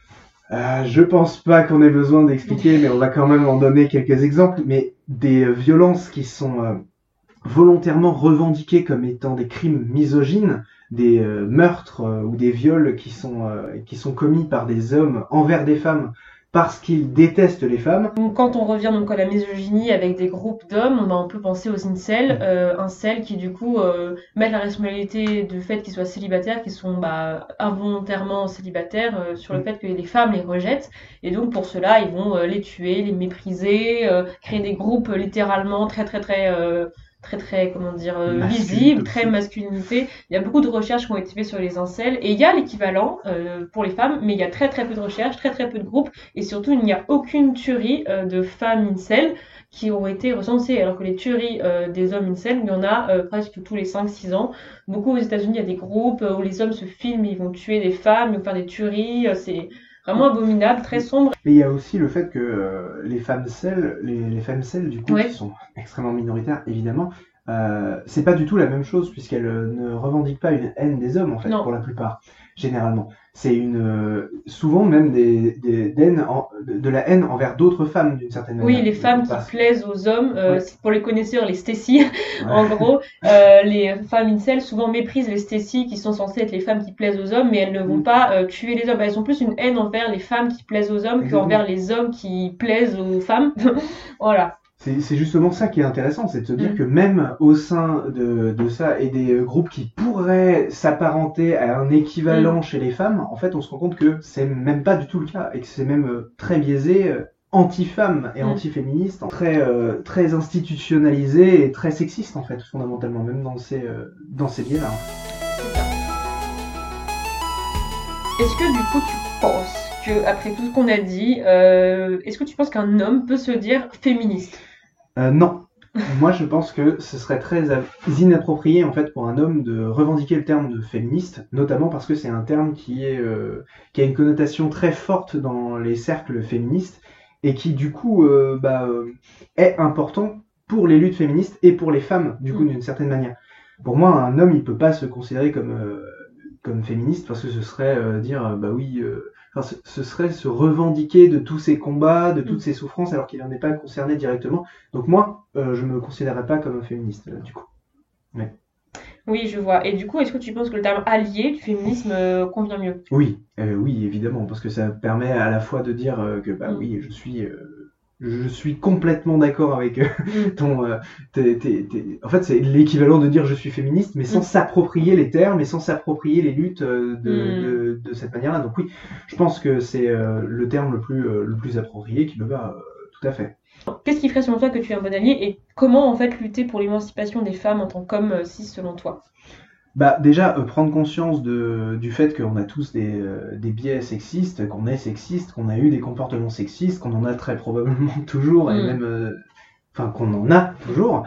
euh, je pense pas qu'on ait besoin d'expliquer, mais on va quand même en donner quelques exemples, mais des euh, violences qui sont euh, volontairement revendiquées comme étant des crimes misogynes, des euh, meurtres euh, ou des viols qui sont euh, qui sont commis par des hommes envers des femmes parce qu'ils détestent les femmes. Quand on revient donc à la misogynie avec des groupes d'hommes, on, on peut penser aux incels, euh, incels qui du coup euh, mettent la responsabilité du fait qu'ils soient célibataires, qu'ils sont bah, involontairement célibataires, euh, sur le fait que les femmes les rejettent, et donc pour cela ils vont euh, les tuer, les mépriser, euh, créer des groupes euh, littéralement très très très euh, très très comment dire euh, visible, très masculinité. Il y a beaucoup de recherches qui ont été faites sur les incels et il y a l'équivalent euh, pour les femmes, mais il y a très très peu de recherches, très très peu de groupes et surtout il n'y a aucune tuerie euh, de femmes incels qui ont été recensées, alors que les tueries euh, des hommes incels, il y en a euh, presque tous les cinq six ans. Beaucoup aux États-Unis, il y a des groupes où les hommes se filment, ils vont tuer des femmes, ils vont faire des tueries, euh, c'est vraiment abominable, très sombre. Et il y a aussi le fait que euh, les femmes celles, les, les femmes celles du coup, ouais. qui sont extrêmement minoritaires, évidemment, euh, c'est pas du tout la même chose puisqu'elles euh, ne revendiquent pas une haine des hommes en fait, non. pour la plupart, généralement. C'est une, euh, souvent même des, des, en, de, de la haine envers d'autres femmes d'une certaine manière. Oui, les femmes qui parce... plaisent aux hommes, euh, ouais. pour les connaisseurs, les Stacy, ouais. en gros, euh, les femmes incels souvent méprisent les Stacy qui sont censées être les femmes qui plaisent aux hommes, mais elles ne vont mmh. pas euh, tuer les hommes. Elles ont plus une haine envers les femmes qui plaisent aux hommes qu'envers les hommes qui plaisent aux femmes. Voilà. C'est, c'est justement ça qui est intéressant, c'est de se dire mmh. que même au sein de, de ça et des groupes qui pourraient s'apparenter à un équivalent mmh. chez les femmes, en fait on se rend compte que c'est même pas du tout le cas et que c'est même euh, très biaisé, euh, anti-femme et mmh. anti-féministe, très, euh, très institutionnalisé et très sexiste en fait fondamentalement, même dans ces, euh, dans ces biais-là. Est-ce que du coup tu penses que, après tout ce qu'on a dit, euh, est-ce que tu penses qu'un homme peut se dire féministe ? euh, Non. Moi, je pense que ce serait très inapproprié en fait pour un homme de revendiquer le terme de féministe, notamment parce que c'est un terme qui est euh, qui a une connotation très forte dans les cercles féministes et qui du coup euh, bah, euh, est important pour les luttes féministes et pour les femmes du coup mmh. d'une certaine manière. Pour moi, un homme, il peut pas se considérer comme euh, comme féministe parce que ce serait euh, dire euh, bah oui. Euh, Enfin, ce, ce serait se revendiquer de tous ces combats, de toutes ces souffrances, alors qu'il n'en est pas concerné directement. Donc moi, euh, je me considérerais pas comme un féministe, là, du coup. Ouais. Oui, je vois. Et du coup, est-ce que tu penses que le terme allié du féminisme euh, convient mieux ? Oui, euh, oui, évidemment, parce que ça permet à la fois de dire euh, que bah mm. oui, je suis... Euh, Je suis complètement d'accord avec euh, ton... Euh, t'es, t'es, t'es... En fait, c'est l'équivalent de dire je suis féministe, mais sans mm. s'approprier les termes et sans s'approprier les luttes euh, de, mm. de, de cette manière-là. Donc oui, je pense que c'est euh, le terme le plus, euh, le plus approprié qui me va euh, tout à fait. Qu'est-ce qui ferait selon toi que tu es un bon allié et comment en fait lutter pour l'émancipation des femmes en tant qu'hommes euh, cis selon toi ? Bah déjà euh, prendre conscience de du fait qu'on a tous des euh, des biais sexistes, qu'on est sexiste, qu'on a eu des comportements sexistes, qu'on en a très probablement toujours et mmh. même enfin euh, qu'on en a toujours.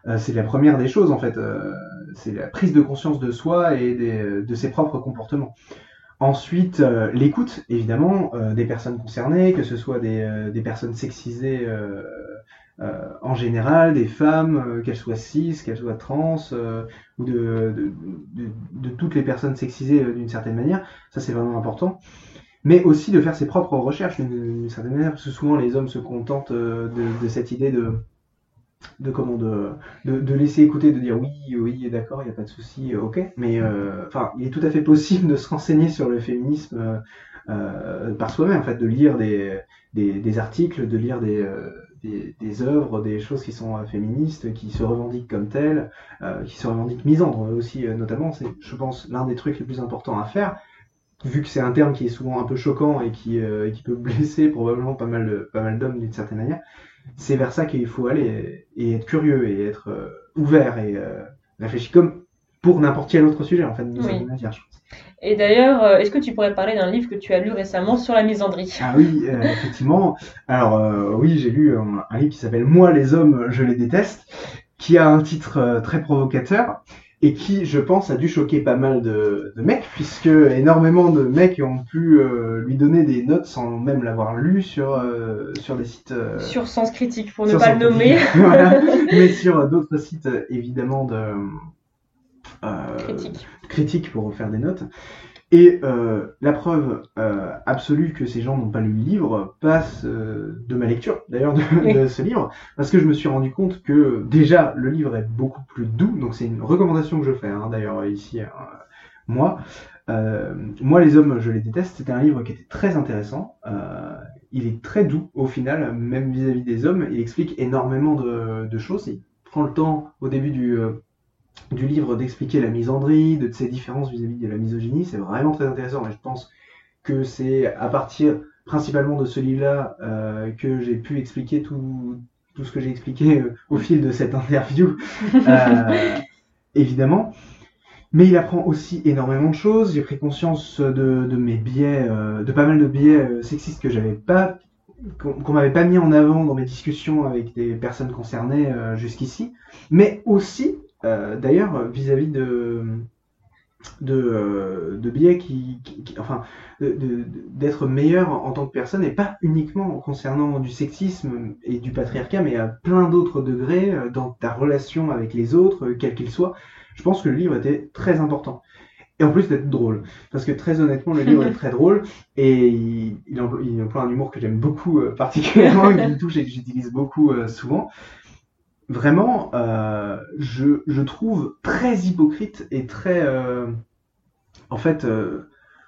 Euh, c'est la première des choses en fait. Euh, c'est la prise de conscience de soi et des, de ses propres comportements. Ensuite, euh, l'écoute, évidemment, euh, des personnes concernées, que ce soit des, euh, des personnes sexisées euh, euh, en général, des femmes, euh, qu'elles soient cis, qu'elles soient trans, euh, ou de, de, de, de toutes les personnes sexisées euh, d'une certaine manière. Ça, c'est vraiment important. Mais aussi de faire ses propres recherches d'une, d'une certaine manière, parce que souvent les hommes se contentent euh, de, de cette idée de de comment de, de de laisser écouter, de dire oui oui d'accord, il y a pas de souci, ok, mais enfin euh, il est tout à fait possible de se renseigner sur le féminisme euh, euh, par soi-même, en fait, de lire des des, des articles, de lire des, euh, des des œuvres, des choses qui sont euh, féministes, qui se revendiquent comme telles, euh, qui se revendiquent misandres aussi, euh, notamment. C'est, je pense, l'un des trucs les plus importants à faire, vu que c'est un terme qui est souvent un peu choquant et qui euh, qui peut blesser probablement pas mal de, pas mal d'hommes d'une certaine manière. C'est vers ça qu'il faut aller, et, et être curieux et être euh, ouvert et euh, réfléchir comme pour n'importe quel autre sujet, en fait, d'une certaine manière, je pense. Et d'ailleurs, euh, est-ce que tu pourrais parler d'un livre que tu as lu récemment sur la misandrie? Ah oui, euh, effectivement. Alors euh, oui, j'ai lu un, un livre qui s'appelle « Moi, les hommes, je les déteste », qui a un titre euh, très provocateur et qui, je pense, a dû choquer pas mal de, de mecs, puisque énormément de mecs ont pu euh, lui donner des notes sans même l'avoir lu sur euh, sur des sites... Euh, sur Sens Critique, pour ne pas le nommer. Voilà. Mais sur d'autres sites, évidemment, de... Euh, Critique. Critique pour faire des notes. Et euh, la preuve euh, absolue que ces gens n'ont pas lu le livre passe euh, de ma lecture, d'ailleurs, de, oui. de ce livre, parce que je me suis rendu compte que déjà le livre est beaucoup plus doux. Donc c'est une recommandation que je fais, hein, d'ailleurs ici, euh, moi. Euh, moi, les hommes, je les déteste. C'était un livre qui était très intéressant. Euh, il est très doux au final, même vis-à-vis des hommes. Il explique énormément de, de choses. Il prend le temps au début du euh, du livre d'expliquer la misandrie, de ses différences vis-à-vis de la misogynie. C'est vraiment très intéressant, et je pense que c'est à partir principalement de ce livre-là euh, que j'ai pu expliquer tout, tout ce que j'ai expliqué euh, au fil de cette interview, euh, évidemment. Mais il apprend aussi énormément de choses. J'ai pris conscience de, de mes biais, euh, de pas mal de biais euh, sexistes que j'avais pas, qu'on, qu'on m'avait pas mis en avant dans mes discussions avec des personnes concernées euh, jusqu'ici, mais aussi Euh, d'ailleurs, vis-à-vis de de, euh, de biais qui, qui, qui enfin, de, de, d'être meilleur en, en tant que personne, et pas uniquement concernant du sexisme et du patriarcat, mais à plein d'autres degrés euh, dans ta relation avec les autres, euh, quel qu'il soit. Je pense que le livre était très important. Et en plus d'être drôle, parce que très honnêtement, le livre est très drôle, et il, il, emploie, il emploie un humour que j'aime beaucoup euh, particulièrement, qui me touche et que j'utilise beaucoup euh, souvent. Vraiment, euh, je, je trouve très hypocrite et très, euh, en fait, euh,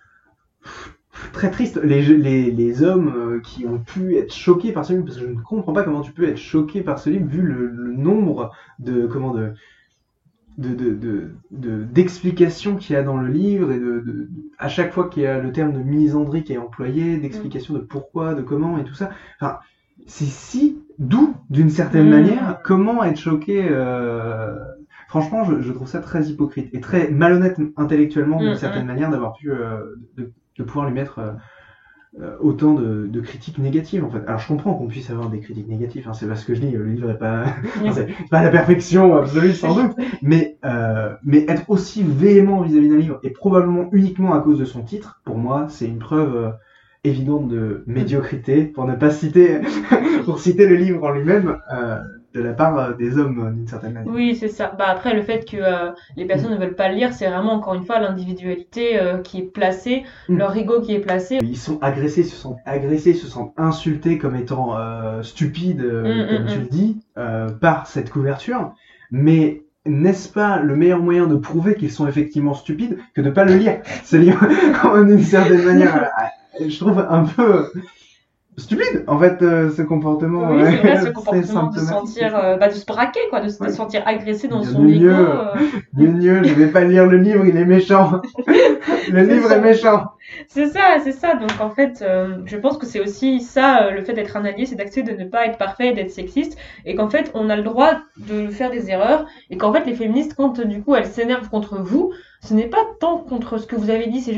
très triste les, les, les hommes euh, qui ont pu être choqués par ce livre, parce que je ne comprends pas comment tu peux être choqué par ce livre vu le, le nombre de, comment de, de, de, de, de d'explications qu'il y a dans le livre, et de, de, à chaque fois qu'il y a le terme de misandrie qui est employé, d'explications de pourquoi, de comment et tout ça. Enfin, c'est si doux d'une certaine mmh. manière. Comment être choqué euh... Franchement, je, je trouve ça très hypocrite et très malhonnête intellectuellement d'une mmh. certaine manière d'avoir pu euh, de, de pouvoir lui mettre euh, autant de, de critiques négatives en fait. Alors je comprends qu'on puisse avoir des critiques négatives, hein, c'est parce que je dis le livre est pas mmh. c'est pas la perfection absolue sans doute, mais euh, mais être aussi véhément vis-à-vis d'un livre et probablement uniquement à cause de son titre, pour moi c'est une preuve euh, évidente de médiocrité, pour ne pas citer, pour citer le livre en lui-même, euh, de la part des hommes d'une certaine manière. Oui, c'est ça. Bah après, le fait que euh, les personnes mmh. ne veulent pas le lire, c'est vraiment encore une fois l'individualité euh, qui est placée, mmh. leur ego qui est placé. Ils sont agressés, se sentent agressés, se sentent insultés comme étant euh, stupides, euh, mmh, comme mmh, tu mmh. le dis, euh, par cette couverture. Mais n'est-ce pas le meilleur moyen de prouver qu'ils sont effectivement stupides que de pas le lire, ce livre, d'une certaine manière? Je trouve un peu stupide en fait euh, ce comportement. Oui, c'est vrai, ce comportement de se sentir, euh, bah, de se braquer quoi, de se ouais. sentir agressé dans son ego. Euh... Mieux, mieux, je vais pas lire le livre, il est méchant. Le livre ça. est méchant. C'est ça, c'est ça. Donc en fait, euh, je pense que c'est aussi ça, euh, le fait d'être un allié, c'est d'accepter de ne pas être parfait, d'être sexiste, et qu'en fait, on a le droit de faire des erreurs, et qu'en fait, les féministes, quand du coup elles s'énervent contre vous, ce n'est pas tant contre ce que vous avez dit, c'est juste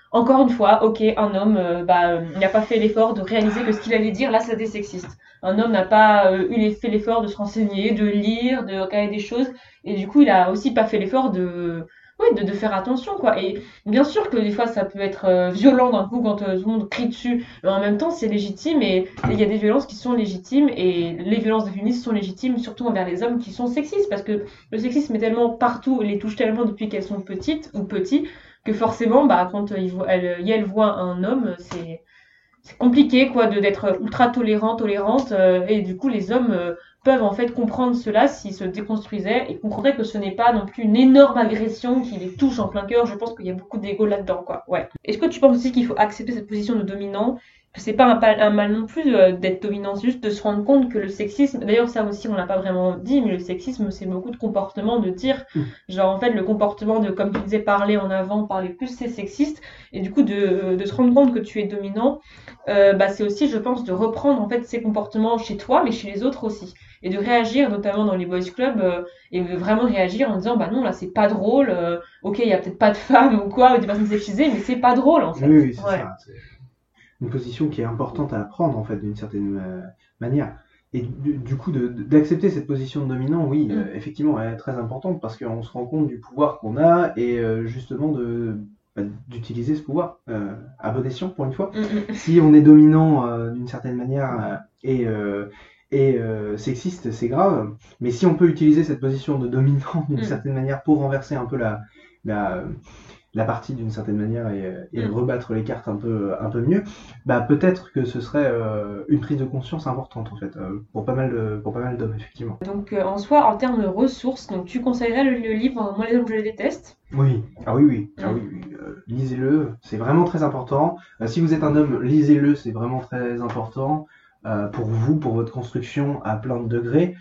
encore une fois, ok, un homme euh, bah, euh, n'a pas fait l'effort de réaliser que ce qu'il allait dire là, c'était sexiste. Un homme n'a pas euh, eu fait l'effort de se renseigner, de lire, de regarder des choses, et du coup, il a aussi pas fait l'effort de, ouais, de, de faire attention, quoi. Et bien sûr que des fois, ça peut être euh, violent d'un coup quand euh, tout le monde crie dessus, mais en même temps, c'est légitime, et il y a des violences qui sont légitimes, et les violences des féministes sont légitimes, surtout envers les hommes qui sont sexistes, parce que le sexisme est tellement partout, les touche tellement depuis qu'elles sont petites ou petits, que forcément, bah, quand euh, il voit- elle, elle voit un homme, c'est c'est compliqué quoi de d'être ultra tolérant, tolérante, euh, et du coup les hommes euh, peuvent en fait comprendre cela s'ils se déconstruisaient et comprendraient que ce n'est pas non plus une énorme agression qui les touche en plein cœur. Je pense qu'il y a beaucoup d'ego là-dedans, quoi. Ouais. Est-ce que tu penses aussi qu'il faut accepter cette position de dominant? Que c'est pas un, pa- un mal non plus euh, d'être dominant, c'est juste de se rendre compte que le sexisme, d'ailleurs ça aussi on l'a pas vraiment dit, mais le sexisme c'est beaucoup de comportement, de dire, genre en fait le comportement de, comme tu disais, parler en avant, parler plus, c'est sexiste, et du coup de, de se rendre compte que tu es dominant, euh, bah, c'est aussi, je pense, de reprendre en fait ces comportements chez toi, mais chez les autres aussi, et de réagir, notamment dans les boys clubs, euh, et de vraiment réagir en disant, bah non, là c'est pas drôle, euh, ok, il y a peut-être pas de femmes ou quoi, ou des personnes sexisées, mais c'est pas drôle en fait. Oui, oui, c'est Ouais. ça. C'est une position qui est importante à prendre, en fait, d'une certaine euh, manière. Et du, du coup, de- de- d'accepter cette position de dominant, oui, euh, effectivement, elle est très importante parce qu'on se rend compte du pouvoir qu'on a et euh, justement de, bah, d'utiliser ce pouvoir euh, à bon escient, pour une fois. Mm, mm. Si on est dominant euh, d'une certaine manière euh, et, euh, et euh, sexiste, c'est grave. Mais si on peut utiliser cette position de dominant d'une Mm. certaine manière pour renverser un peu la, la, la partie d'une certaine manière et, et Mm. rebattre les cartes un peu, un peu mieux, bah peut-être que ce serait euh, une prise de conscience importante en fait euh, pour pas mal de, pour pas mal d'hommes effectivement. Donc euh, en soi, en termes de ressources, donc tu conseillerais le, le livre Moi les hommes je les déteste. Oui, ah oui, oui, ah Mm. oui, oui. Euh, lisez-le, c'est vraiment très important. Euh, si vous êtes un homme, lisez-le, c'est vraiment très important euh, pour vous, pour votre construction à plein de degrés.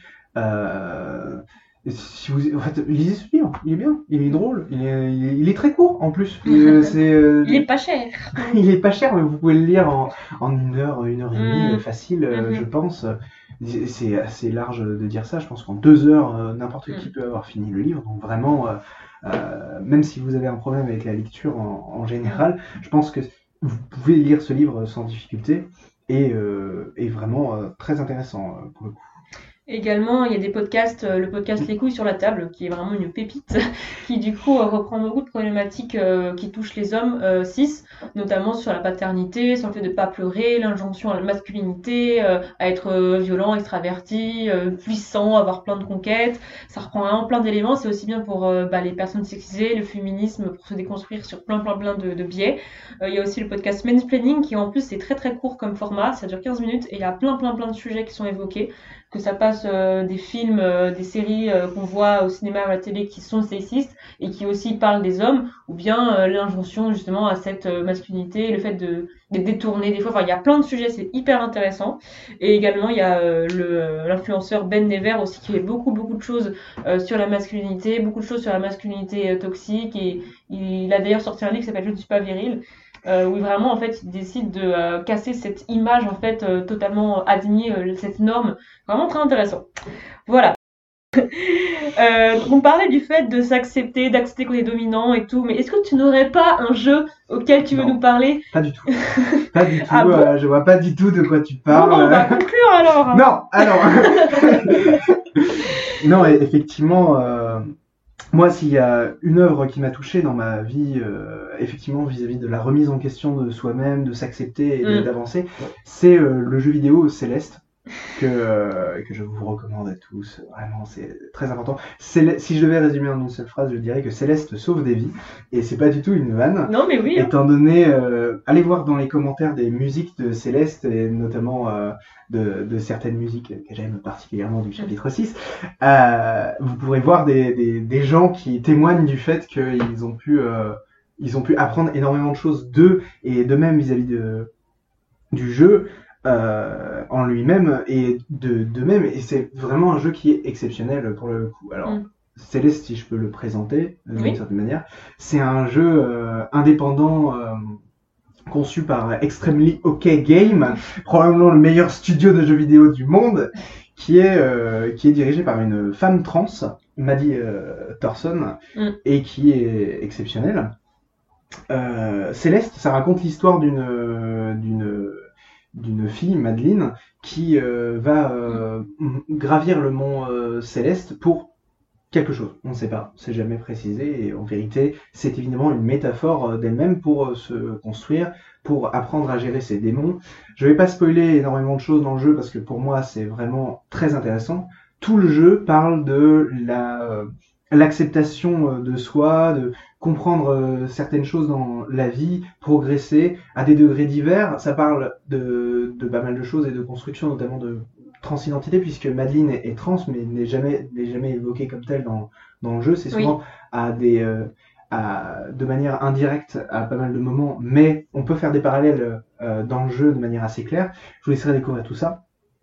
Euh, si vous, en fait, lisez ce livre, il est bien, il est drôle, il est, il est, il est très court en plus. Euh, c'est, euh, Il est pas cher. il est pas cher, mais vous pouvez le lire en, en une heure, une heure et demie, Mm. euh, facile, euh, Mhm. je pense. C'est assez large de dire ça. Je pense qu'en deux heures, euh, n'importe qui Mm. peut avoir fini le livre. Donc vraiment, euh, euh, même si vous avez un problème avec la lecture en, en général, je pense que vous pouvez lire ce livre sans difficulté et, euh, et vraiment euh, très intéressant euh, pour le coup. Également, il y a des podcasts, euh, le podcast Les couilles sur la table, qui est vraiment une pépite, qui du coup euh, reprend beaucoup de problématiques euh, qui touchent les hommes euh, cis, notamment sur la paternité, sur le fait de pas pleurer, l'injonction à la masculinité, euh, à être euh, violent, extraverti, euh, puissant, avoir plein de conquêtes. Ça reprend vraiment plein d'éléments. C'est aussi bien pour euh, bah, les personnes sexisées, le féminisme, pour se déconstruire sur plein plein plein de, de biais. Euh, il y a aussi le podcast Mansplaining, qui en plus c'est très très court comme format, ça dure quinze minutes et il y a plein plein plein de sujets qui sont évoqués, que ça passe euh, des films, euh, des séries euh, qu'on voit au cinéma, à la télé qui sont sexistes et qui aussi parlent des hommes, ou bien euh, l'injonction justement à cette euh, masculinité, le fait de, de détourner des fois. Enfin, il y a plein de sujets, c'est hyper intéressant. Et également, il y a euh, le, l'influenceur Ben Never aussi qui fait beaucoup beaucoup de choses euh, sur la masculinité, beaucoup de choses sur la masculinité euh, toxique. Et il a d'ailleurs sorti un livre qui s'appelle Je ne suis pas viril. Euh, où vraiment en fait il décide de euh, casser cette image en fait euh, totalement admis, euh, cette norme, vraiment très intéressant. Voilà. euh, on parlait du fait de s'accepter, d'accepter qu'on est dominant et tout, mais est-ce que tu n'aurais pas un jeu auquel tu veux Non. nous parler? Pas du tout. Pas du tout. Ah bon euh, je vois pas du tout de quoi tu Bon, parles. bah, on va conclure alors. hein. Non, alors. non, e- effectivement, euh, moi, s'il y a une œuvre qui m'a touché dans ma vie, euh, effectivement, vis-à-vis de la remise en question de soi-même, de s'accepter et de- Mm. d'avancer, c'est euh, le jeu vidéo Céleste. Que, euh, que je vous recommande à tous, vraiment c'est très important. Céleste, si je devais résumer en une seule phrase, je dirais que Céleste sauve des vies, et c'est pas du tout une vanne. Non mais oui. hein. Étant donné, euh, allez voir dans les commentaires des musiques de Céleste, et notamment euh, de, de certaines musiques que j'aime particulièrement du chapitre six, euh, vous pourrez voir des, des, des gens qui témoignent du fait qu'ils ont pu, euh, ils ont pu apprendre énormément de choses d'eux, et de même vis-à-vis de, du jeu, euh, en lui-même, et de, de même, et c'est vraiment un jeu qui est exceptionnel pour le coup. Alors, Mm. Céleste, si je peux le présenter d'une Oui. certaine manière, c'est un jeu euh, indépendant euh, conçu par Extremely OK Game, probablement le meilleur studio de jeux vidéo du monde, qui est, euh, qui est dirigé par une femme trans, Maddie euh, Thorson, Mm. et qui est exceptionnelle. euh, Céleste, ça raconte l'histoire d'une, euh, d'une, d'une fille, Madeleine, qui euh, va euh, gravir le mont euh, Céleste pour quelque chose. On ne sait pas, c'est jamais précisé, et en vérité, c'est évidemment une métaphore d'elle-même pour se construire, pour apprendre à gérer ses démons. Je vais pas spoiler énormément de choses dans le jeu, parce que pour moi, c'est vraiment très intéressant. Tout le jeu parle de la, euh, l'acceptation de soi, de comprendre euh, certaines choses dans la vie, progresser à des degrés divers. Ça parle de, de pas mal de choses et de construction, notamment de transidentité, puisque Madeleine est, est trans, mais n'est jamais, n'est jamais évoquée comme telle dans, dans le jeu. C'est souvent oui. à des, euh, à, de manière indirecte à pas mal de moments, mais on peut faire des parallèles euh, dans le jeu de manière assez claire. Je vous laisserai découvrir tout ça.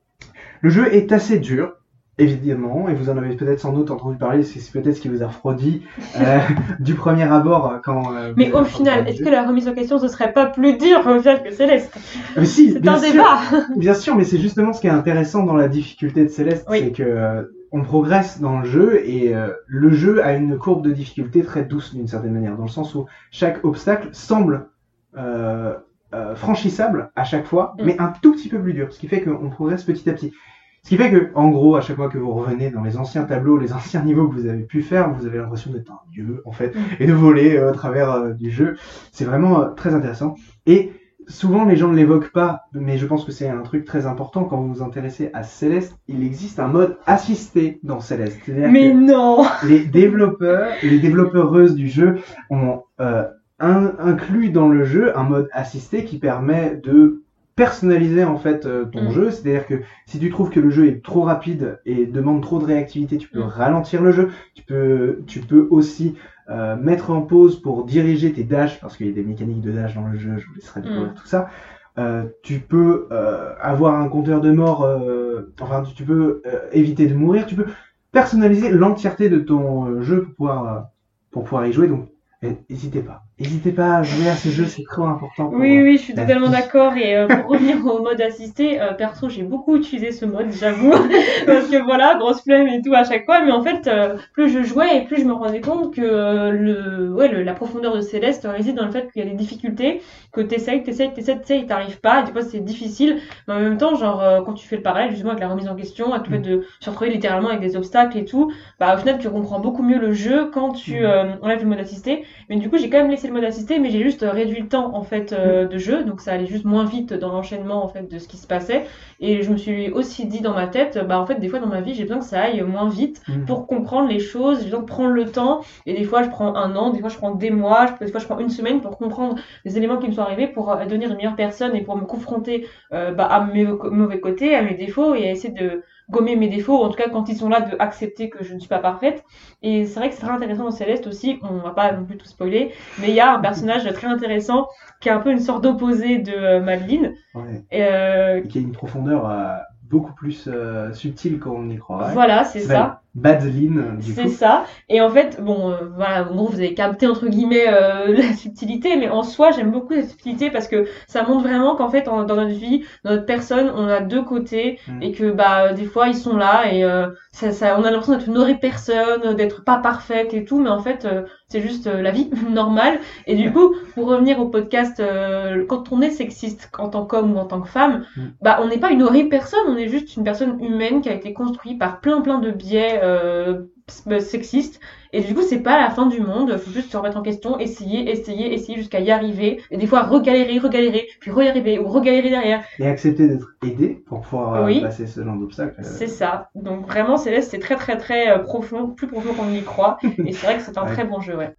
Le jeu est assez dur, évidemment, et vous en avez peut-être sans doute entendu parler, c'est peut-être ce qui vous a refroidi euh, du premier abord quand... Euh, mais au final, est-ce que la remise en question, ce serait pas plus dur au final que Céleste? euh, Si, c'est bien un sûr, débat. Bien sûr, mais c'est justement ce qui est intéressant dans la difficulté de Céleste, oui. c'est que euh, on progresse dans le jeu, et euh, le jeu a une courbe de difficulté très douce d'une certaine manière, dans le sens où chaque obstacle semble... Euh, euh, franchissable à chaque fois, mm. mais un tout petit peu plus dur, ce qui fait qu'on progresse petit à petit. Ce qui fait que, en gros, à chaque fois que vous revenez dans les anciens tableaux, les anciens niveaux que vous avez pu faire, vous avez l'impression d'être un dieu, en fait, et de voler euh, à travers euh, du jeu. C'est vraiment euh, très intéressant. Et souvent, les gens ne l'évoquent pas, mais je pense que c'est un truc très important quand vous vous intéressez à Céleste. Il existe un mode assisté dans Céleste. C'est-à-dire mais que non les développeurs, les développeuses du jeu ont euh, un, inclus dans le jeu un mode assisté qui permet de personnaliser en fait euh, ton mmh. jeu, c'est-à-dire que si tu trouves que le jeu est trop rapide et demande trop de réactivité, tu peux mmh. ralentir le jeu, tu peux, tu peux aussi euh, mettre en pause pour diriger tes dashs, parce qu'il y a des mécaniques de dash dans le jeu, je vous laisserai découvrir mmh. tout ça. Euh, tu peux euh, avoir un compteur de mort, euh, enfin tu, tu peux euh, éviter de mourir, tu peux personnaliser l'entièreté de ton euh, jeu pour pouvoir, euh, pour pouvoir y jouer, donc n'hésitez pas. N'hésitez pas à jouer à ce jeu, c'est trop important. Pour oui, oui, je suis totalement vie. d'accord. Et euh, pour revenir au mode assisté, euh, perso, j'ai beaucoup utilisé ce mode, j'avoue. Parce que voilà, grosse flemme et tout à chaque fois. Mais en fait, euh, plus je jouais et plus je me rendais compte que euh, le, ouais, le, la profondeur de Céleste réside dans le fait qu'il y a des difficultés, que t'essayes, t'essayes, t'essayes, t'essayes, t'arrives pas. Et des fois, c'est difficile. Mais en même temps, genre, euh, quand tu fais le parallèle, justement, avec la remise en question, avec le fait de se retrouver littéralement avec des obstacles et tout, bah, au final, tu comprends beaucoup mieux le jeu quand tu euh, enlèves le mode assisté. Mais du coup, j'ai quand même laissé le mode assisté, mais j'ai juste réduit le temps en fait euh, de jeu, donc ça allait juste moins vite dans l'enchaînement en fait de ce qui se passait. Et je me suis aussi dit dans ma tête, bah en fait des fois dans ma vie j'ai besoin que ça aille moins vite mmh. pour comprendre les choses, j'ai besoin de prendre le temps. Et des fois je prends un an, des fois je prends des mois, des fois je prends une semaine pour comprendre les éléments qui me sont arrivés, pour devenir une meilleure personne et pour me confronter euh, bah, à mes mauvais côtés, à mes défauts et à essayer de gommer mes défauts, en tout cas quand ils sont là, de accepter que je ne suis pas parfaite. Et c'est vrai que c'est très intéressant dans Céleste aussi, on va pas non plus tout spoiler, mais il y a un personnage très intéressant qui est un peu une sorte d'opposé de euh, Madeleine. Ouais. Et, euh... et qui a une profondeur euh, beaucoup plus euh, subtile qu'on y croirait. Voilà, c'est ça. Madeline, du c'est coup. ça. Et en fait, bon, euh, voilà, en gros, vous avez capté entre guillemets euh, la subtilité, mais en soi, j'aime beaucoup cette subtilité parce que ça montre vraiment qu'en fait, en, dans notre vie, dans notre personne, on a deux côtés mm. et que bah des fois ils sont là et euh, ça, ça, on a l'impression d'être une horrible personne, d'être pas parfaite et tout, mais en fait, euh, c'est juste euh, la vie normale. Et du coup, pour revenir au podcast, euh, quand on est sexiste en tant qu'homme ou en tant que femme, mm. bah on n'est pas une horrible personne, on est juste une personne humaine qui a été construite par plein plein de biais Euh, sexiste, et du coup c'est pas la fin du monde, faut juste se remettre en question, essayer, essayer, essayer jusqu'à y arriver, et des fois regalérer, regalérer, puis re-y-arriver, ou regalérer derrière. Et accepter d'être aidé pour pouvoir oui. euh, passer ce genre d'obstacle. Euh... C'est ça, donc vraiment Céleste c'est très très très euh, profond, plus profond qu'on y croit, et c'est vrai que c'est un ouais. très bon jeu, ouais.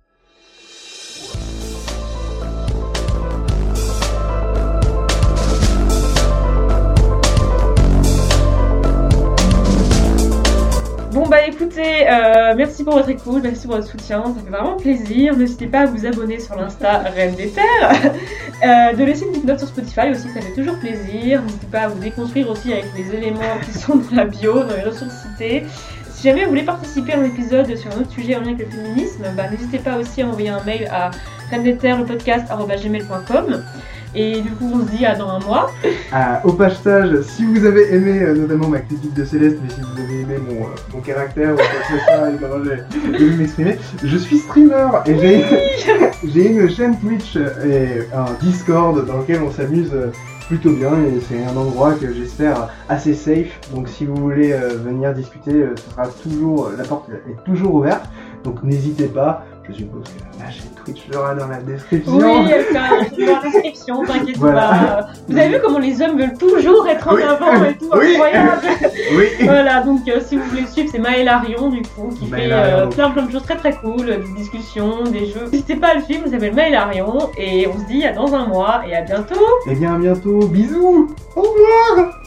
Bon bah écoutez, euh, merci pour votre écoute, merci pour votre soutien, ça fait vraiment plaisir. N'hésitez pas à vous abonner sur l'Insta Reine des Terres, euh, de laisser une petite note sur Spotify aussi, ça fait toujours plaisir. N'hésitez pas à vous déconstruire aussi avec les éléments qui sont dans la bio, dans les ressources citées. Si jamais vous voulez participer à un épisode sur un autre sujet en lien avec le féminisme, bah n'hésitez pas aussi à envoyer un mail à reine des terres le podcast arobase gmail point com. Et du coup, on se dit à dans un mois. Ah, au passage, si vous avez aimé euh, notamment ma critique de Céleste, mais si vous avez aimé mon, euh, mon caractère ou quoi que ce soit et comment j'ai j'ai pu m'exprimer, je suis streamer et j'ai j'ai une chaîne Twitch et un Discord dans lequel on s'amuse euh, plutôt bien et c'est un endroit que j'espère assez safe. Donc si vous voulez euh, venir discuter, euh, ce sera toujours, la porte est toujours ouverte. Donc n'hésitez pas. Je suppose que la chaîne Twitch sera dans la description. Oui, elle sera dans la description, t'inquiète voilà. pas. Vous avez vu comment les hommes veulent toujours être en oui. avant et tout, oui. incroyable. Oui. Voilà, donc euh, si vous voulez suivre, c'est Maëlarion du coup, qui Maël fait euh, plein plein de choses très très cool, des discussions, des jeux. N'hésitez pas à le suivre, il s'appelle Maëlarion et on se dit à dans un mois et à bientôt. Et bien à bientôt, bisous, au revoir.